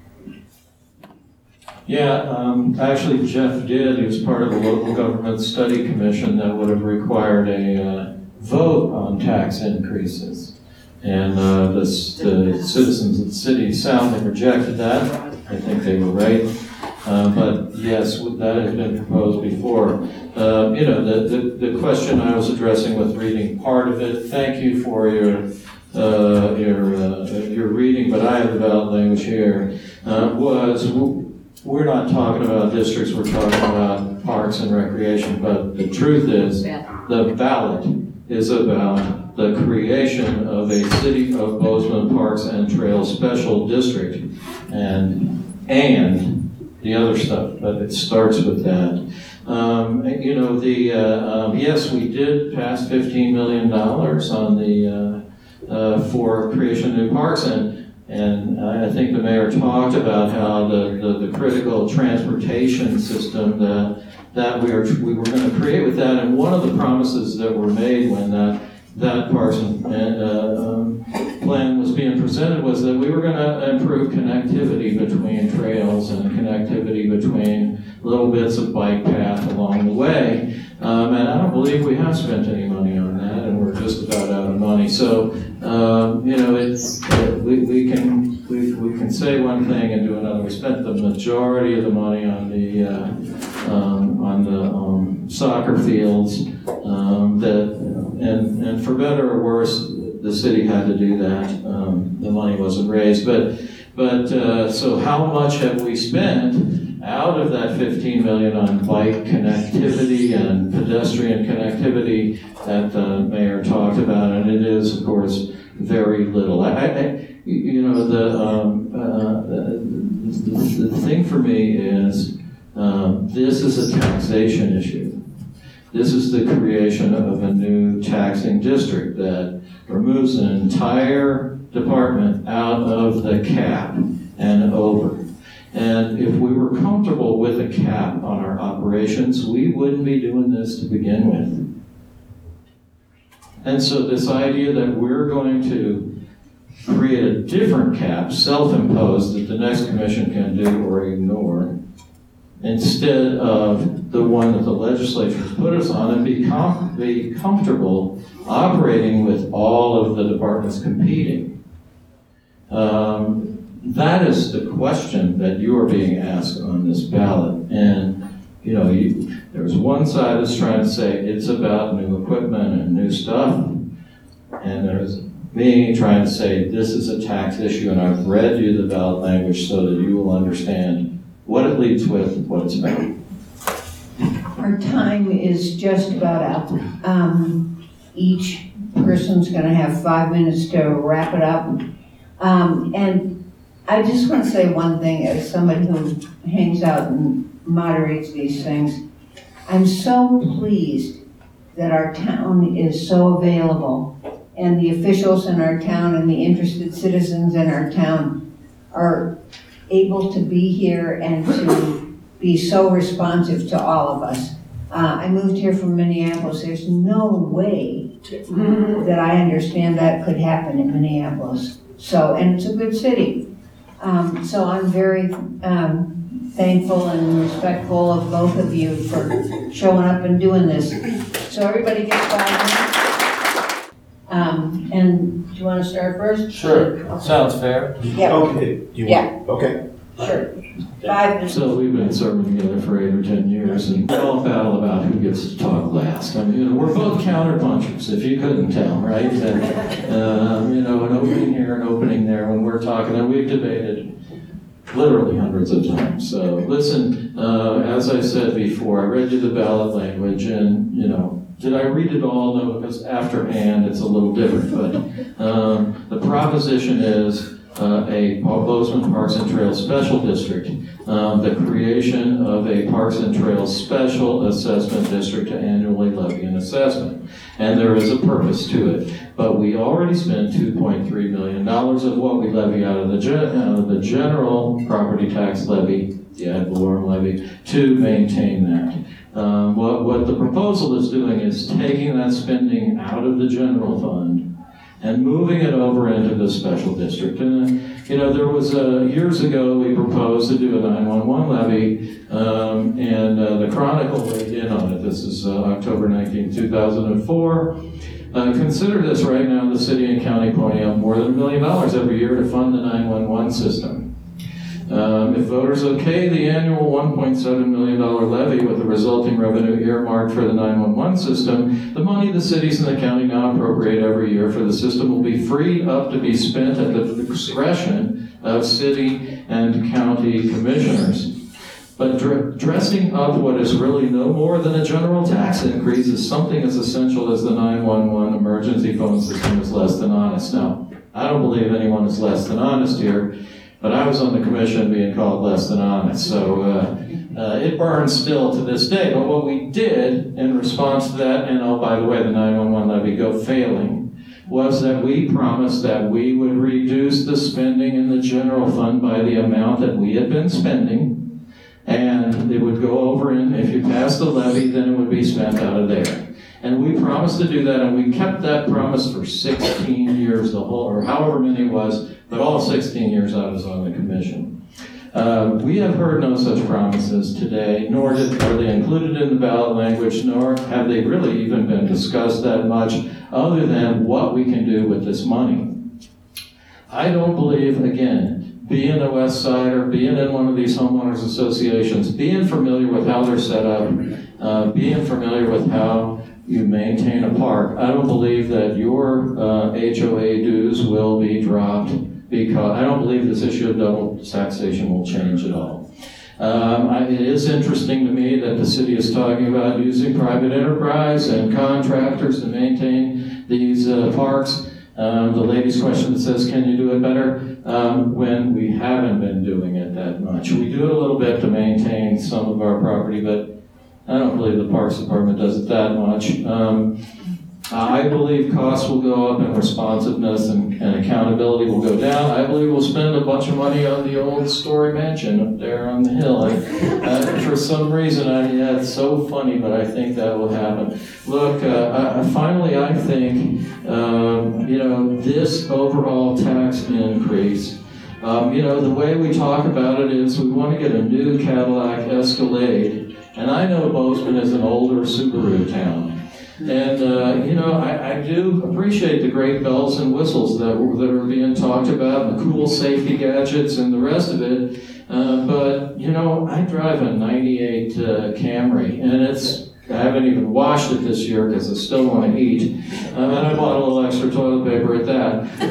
Yeah, um, actually Jeff did. He was part of the local government study commission that would have required a uh, vote on tax increases. And uh, this, the citizens of the city soundly rejected that. I think they were right. Uh, but yes, that has been proposed before. Uh, you know, the, the, the question I was addressing with reading part of it, thank you for your uh, your, uh, your reading, but I have the ballot language here, uh, was w- we're not talking about districts, we're talking about parks and recreation, but the truth is the ballot is about the creation of a City of Bozeman Parks and Trails Special District and, and the other stuff, but it starts with that. Um, you know, the, uh, um, yes, we did pass fifteen million dollars on the, uh, uh, for creation of new parks, and, and I think the mayor talked about how the, the, the critical transportation system that, that we are, we were going to create with that, and one of the promises that were made when that, that Parks and, uh, um, plan was being presented was that we were going to improve connectivity between trails and connectivity between little bits of bike path along the way. Um, and I don't believe we have spent any money on that, and we're just about out of money. So, um, you know, it's, uh, we, we can we, we can say one thing and do another. We spent the majority of the money on the uh, um, on the um, soccer fields. Um, that and and for better or worse, the city had to do that. Um, the money wasn't raised, but but uh, so how much have we spent out of that fifteen million on bike connectivity and pedestrian connectivity that the mayor talked about? And it is, of course, very little. I, I you know, the um, uh, the, the thing for me is um, this is a taxation issue. This is the creation of a new taxing district that removes an entire department out of the cap and over. And if we were comfortable with a cap on our operations, we wouldn't be doing this to begin with. And so this idea that we're going to create a different cap, self-imposed, that the next commission can do or ignore, instead of the one that the legislature's put us on, and be, com- be comfortable operating with all of the departments competing. Um, that is the question that you are being asked on this ballot. And, you know, you, there's one side that's trying to say it's about new equipment and new stuff, and there's me trying to say this is a tax issue, and I've read you the ballot language so that you will understand what it leads with, what it's about. Our time is just about up. Um, each person's gonna have five minutes to wrap it up. Um, and I just want to say one thing as somebody who hangs out and moderates these things. I'm so pleased that our town is so available, and the officials in our town and the interested citizens in our town are able to be here and to be so responsive to all of us. Uh, I moved here from Minneapolis. There's no way that I understand that could happen in Minneapolis. So, and it's a good city. Um, so I'm very um, thankful and respectful of both of you for showing up and doing this. So everybody gets five minutes. Um, and do you want to start first? Sure. Okay. Sounds fair. Yeah. Okay. You Yeah. want- Okay. Sure. Five minutes. So we've been serving together for eight or ten years, and we all battle about who gets to talk last. I mean, you know, we're both counterpunchers, if you couldn't tell, right? And, uh, you know, an opening here, an opening there, when we're talking, and we've debated literally hundreds of times. So listen, uh, as I said before, I read you the ballot language, and, you know, did I read it all? No, because afterhand it's a little different, but um, the proposition is Uh, a Bozeman Parks and Trails Special District, um, the creation of a Parks and Trails Special Assessment District to annually levy an assessment. And there is a purpose to it. But we already spent two point three million dollars of what we levy out of the, gen- out of the general property tax levy, the ad valorem levy, to maintain that. Um, what, what the proposal is doing is taking that spending out of the general fund and moving it over into the special district. And, you know, there was a, years ago, we proposed to do a nine one one levy, um, and uh, the Chronicle weighed in on it. This is uh, October nineteenth, two thousand four. Uh, consider this right now, the city and county ponying up more than a million dollars every year to fund the nine one one system. Um, if voters okay the annual one point seven million dollars levy with the resulting revenue earmarked for the nine one one system, the money the cities and the county now appropriate every year for the system will be freed up to be spent at the discretion of city and county commissioners. But dr- dressing up what is really no more than a general tax increase is something as essential as the nine one one emergency phone system is less than honest. Now, I don't believe anyone is less than honest here, but I was on the commission being called less than honest, so uh, uh, it burns still to this day. But what we did in response to that, and oh, by the way, the nine one one levy go failing, was that we promised that we would reduce the spending in the general fund by the amount that we had been spending, and it would go over, and if you passed the levy, then it would be spent out of there. And we promised to do that, and we kept that promise for sixteen years, the whole, or however many it was, but all sixteen years I was on the commission. Uh, we have heard no such promises today, nor did, are they included in the ballot language, nor have they really even been discussed that much, other than what we can do with this money. I don't believe, again, being a West Sider, being in one of these homeowners associations, being familiar with how they're set up, uh, being familiar with how you maintain a park, I don't believe that your uh, H O A dues will be dropped, because I don't believe this issue of double taxation will change at all. Um, I, it is interesting to me that the city is talking about using private enterprise and contractors to maintain these uh, parks. Um, the lady's question that says, can you do it better? Um, when we haven't been doing it that much. We do it a little bit to maintain some of our property, but I don't believe the Parks Department does it that much. Um, I believe costs will go up and responsiveness and, and accountability will go down. I believe we'll spend a bunch of money on the old Story Mansion up there on the hill. I, uh, for some reason, I, yeah, it's so funny, but I think that will happen. Look, uh, I, finally, I think, um, you know, this overall tax increase, um, you know, the way we talk about it is we want to get a new Cadillac Escalade. And I know Bozeman is an older Subaru town. And, uh, you know, I, I do appreciate the great bells and whistles that, that are being talked about, and the cool safety gadgets and the rest of it. Uh, but, you know, I drive a ninety-eight uh, Camry, and it's, I haven't even washed it this year because I still want to eat. Uh, and I bought a little extra toilet paper at that.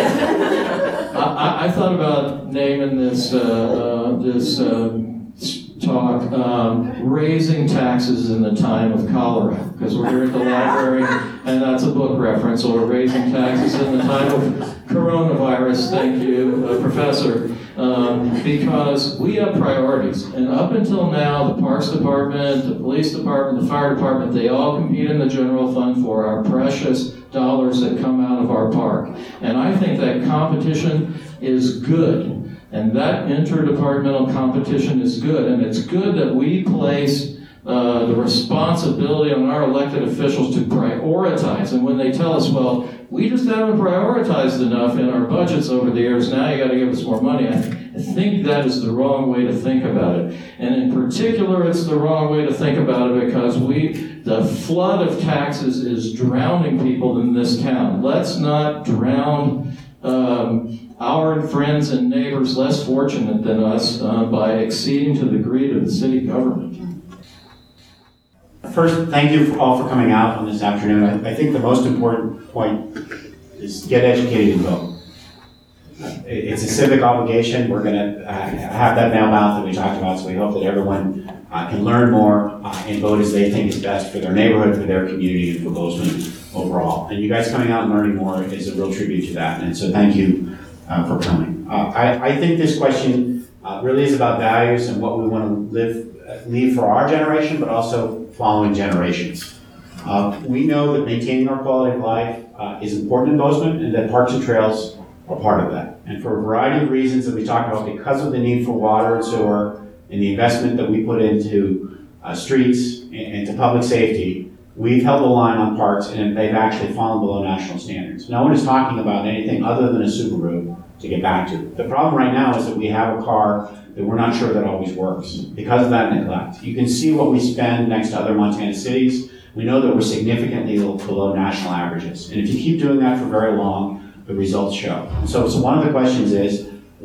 But I, I thought about naming this, uh, uh, this, uh, talk, um, raising taxes in the time of cholera, because we're here at the library, and that's a book reference, or raising taxes in the time of coronavirus, thank you, uh, Professor, um, because we have priorities, and up until now, the Parks Department, the Police Department, the Fire Department, they all compete in the general fund for our precious dollars that come out of our park, and I think that competition is good. And that interdepartmental competition is good, and it's good that we place uh, the responsibility on our elected officials to prioritize. And when they tell us, well, we just haven't prioritized enough in our budgets over the years, now you got to give us more money. I, I think that is the wrong way to think about it. And in particular, it's the wrong way to think about it because we, the flood of taxes is drowning people in this town. Let's not drown um, our friends and neighbors less fortunate than us uh, by acceding to the greed of the city government. First, thank you all for coming out on this afternoon. I, I think the most important point is get educated and vote. It's a civic obligation. We're going to uh, have that mailmouth that we talked about, so we hope that everyone uh, can learn more uh, and vote as they think is best for their neighborhood, for their community, and for Bozeman overall. And you guys coming out and learning more is a real tribute to that. And so thank you uh, for coming. Uh, I, I think this question uh, really is about values and what we want to live, uh, leave for our generation, but also following generations. Uh, we know that maintaining our quality of life uh, is important in Bozeman, and that parks and trails are part of that. And for a variety of reasons that we talked about, because of the need for water and sewer and the investment that we put into uh, streets and, and to public safety, we've held the line on parks, and they've actually fallen below national standards. No one is talking about anything other than a Subaru to get back to. The problem right now is that we have a car that we're not sure that always works because of that neglect. You can see what we spend next to other Montana cities. We know that we're significantly below national averages. And if you keep doing that for very long, the results show. And so, so one of the questions is,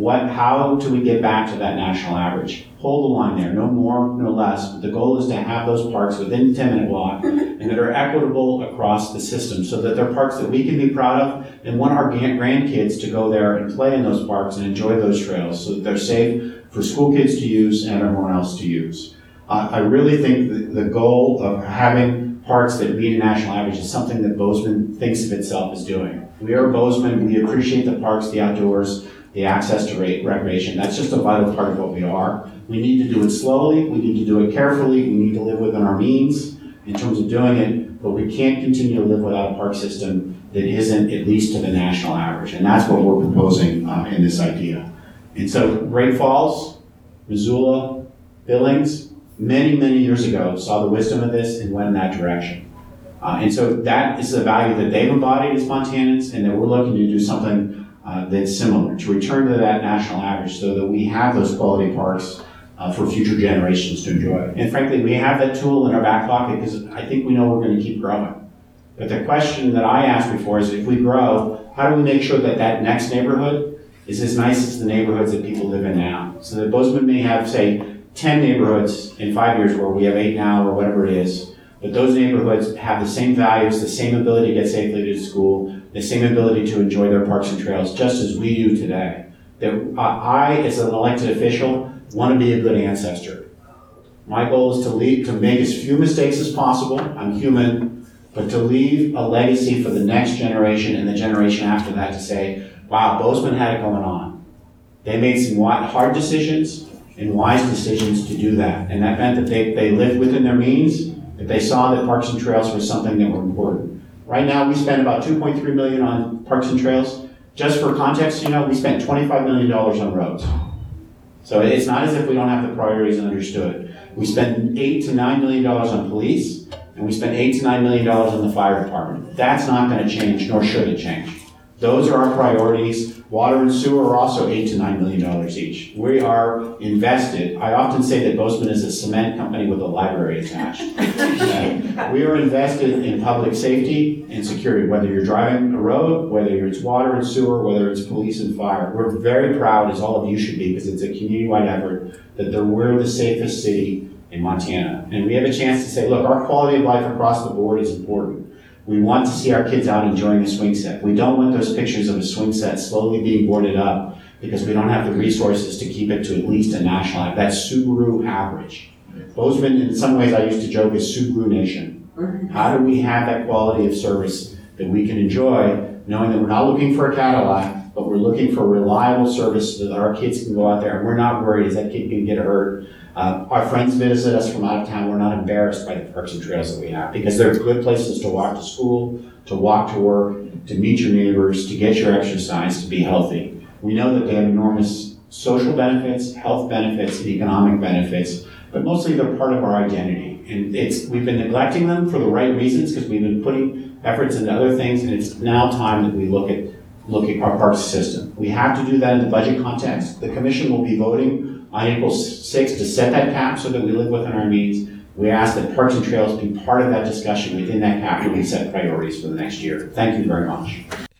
What, how do we get back to that national average? Hold the line there, no more, no less. But the goal is to have those parks within ten minute walk and that are equitable across the system so that they're parks that we can be proud of and want our gran- grandkids to go there and play in those parks and enjoy those trails so that they're safe for school kids to use and everyone else to use. Uh, I really think that the goal of having parks that meet a national average is something that Bozeman thinks of itself as doing. We are Bozeman, we appreciate the parks, the outdoors, the access to recreation. That's just a vital part of what we are. We need to do it slowly, we need to do it carefully, we need to live within our means in terms of doing it, but we can't continue to live without a park system that isn't at least to the national average. And that's what we're proposing uh, in this idea. And so Great Falls, Missoula, Billings, many, many years ago saw the wisdom of this and went in that direction. Uh, and so that is the value that they've embodied as Montanans, and that we're looking to do something uh, that's similar, to return to that national average so that we have those quality parks uh, for future generations to enjoy. And frankly, we have that tool in our back pocket because I think we know we're going to keep growing. But the question that I asked before is, if we grow, how do we make sure that that next neighborhood is as nice as the neighborhoods that people live in now? So that Bozeman may have, say, ten neighborhoods in five years where we have eight now or whatever it is, but those neighborhoods have the same values, the same ability to get safely to school, the same ability to enjoy their parks and trails, just as we do today. That I, as an elected official, want to be a good ancestor. My goal is to lead, to make as few mistakes as possible. I'm human, but to leave a legacy for the next generation and the generation after that to say, wow, Bozeman had it going on. They made some hard decisions and wise decisions to do that. And that meant that they, they lived within their means, that they saw that parks and trails were something that were important. Right now, we spend about two point three million dollars on parks and trails. Just for context, you know, we spent twenty-five million dollars on roads. So it's not as if we don't have the priorities understood. We spend eight to nine million dollars on police, and we spend eight to nine million dollars on the fire department. That's not going to change, nor should it change. Those are our priorities. Water and sewer are also eight to nine million dollars each. We are invested. I often say that Bozeman is a cement company with a library attached. Okay? We are invested in public safety and security, whether you're driving a road, whether it's water and sewer, whether it's police and fire. We're very proud, as all of you should be, because it's a community-wide effort, that we're the safest city in Montana. And we have a chance to say, look, our quality of life across the board is important. We want to see our kids out enjoying a swing set. We don't want those pictures of a swing set slowly being boarded up because we don't have the resources to keep it to at least a national average. That's Subaru average. Bozeman, in some ways, I used to joke, is Subaru Nation. How do we have that quality of service that we can enjoy, knowing that we're not looking for a Cadillac, but we're looking for reliable service so that our kids can go out there and we're not worried, is that kid going to get hurt? Uh, our friends visit us from out of town. We're not embarrassed by the parks and trails that we have because they're good places to walk to school, to walk to work, to meet your neighbors, to get your exercise, to be healthy. We know that they have enormous social benefits, health benefits, and economic benefits, but mostly they're part of our identity. And it's we've been neglecting them for the right reasons because we've been putting efforts into other things, and it's now time that we look at look at our parks system. We have to do that in the budget context. The commission will be voting on April sixth to set that cap so that we live within our means. We ask that Parks and Trails be part of that discussion within that cap when we set priorities for the next year. Thank you very much.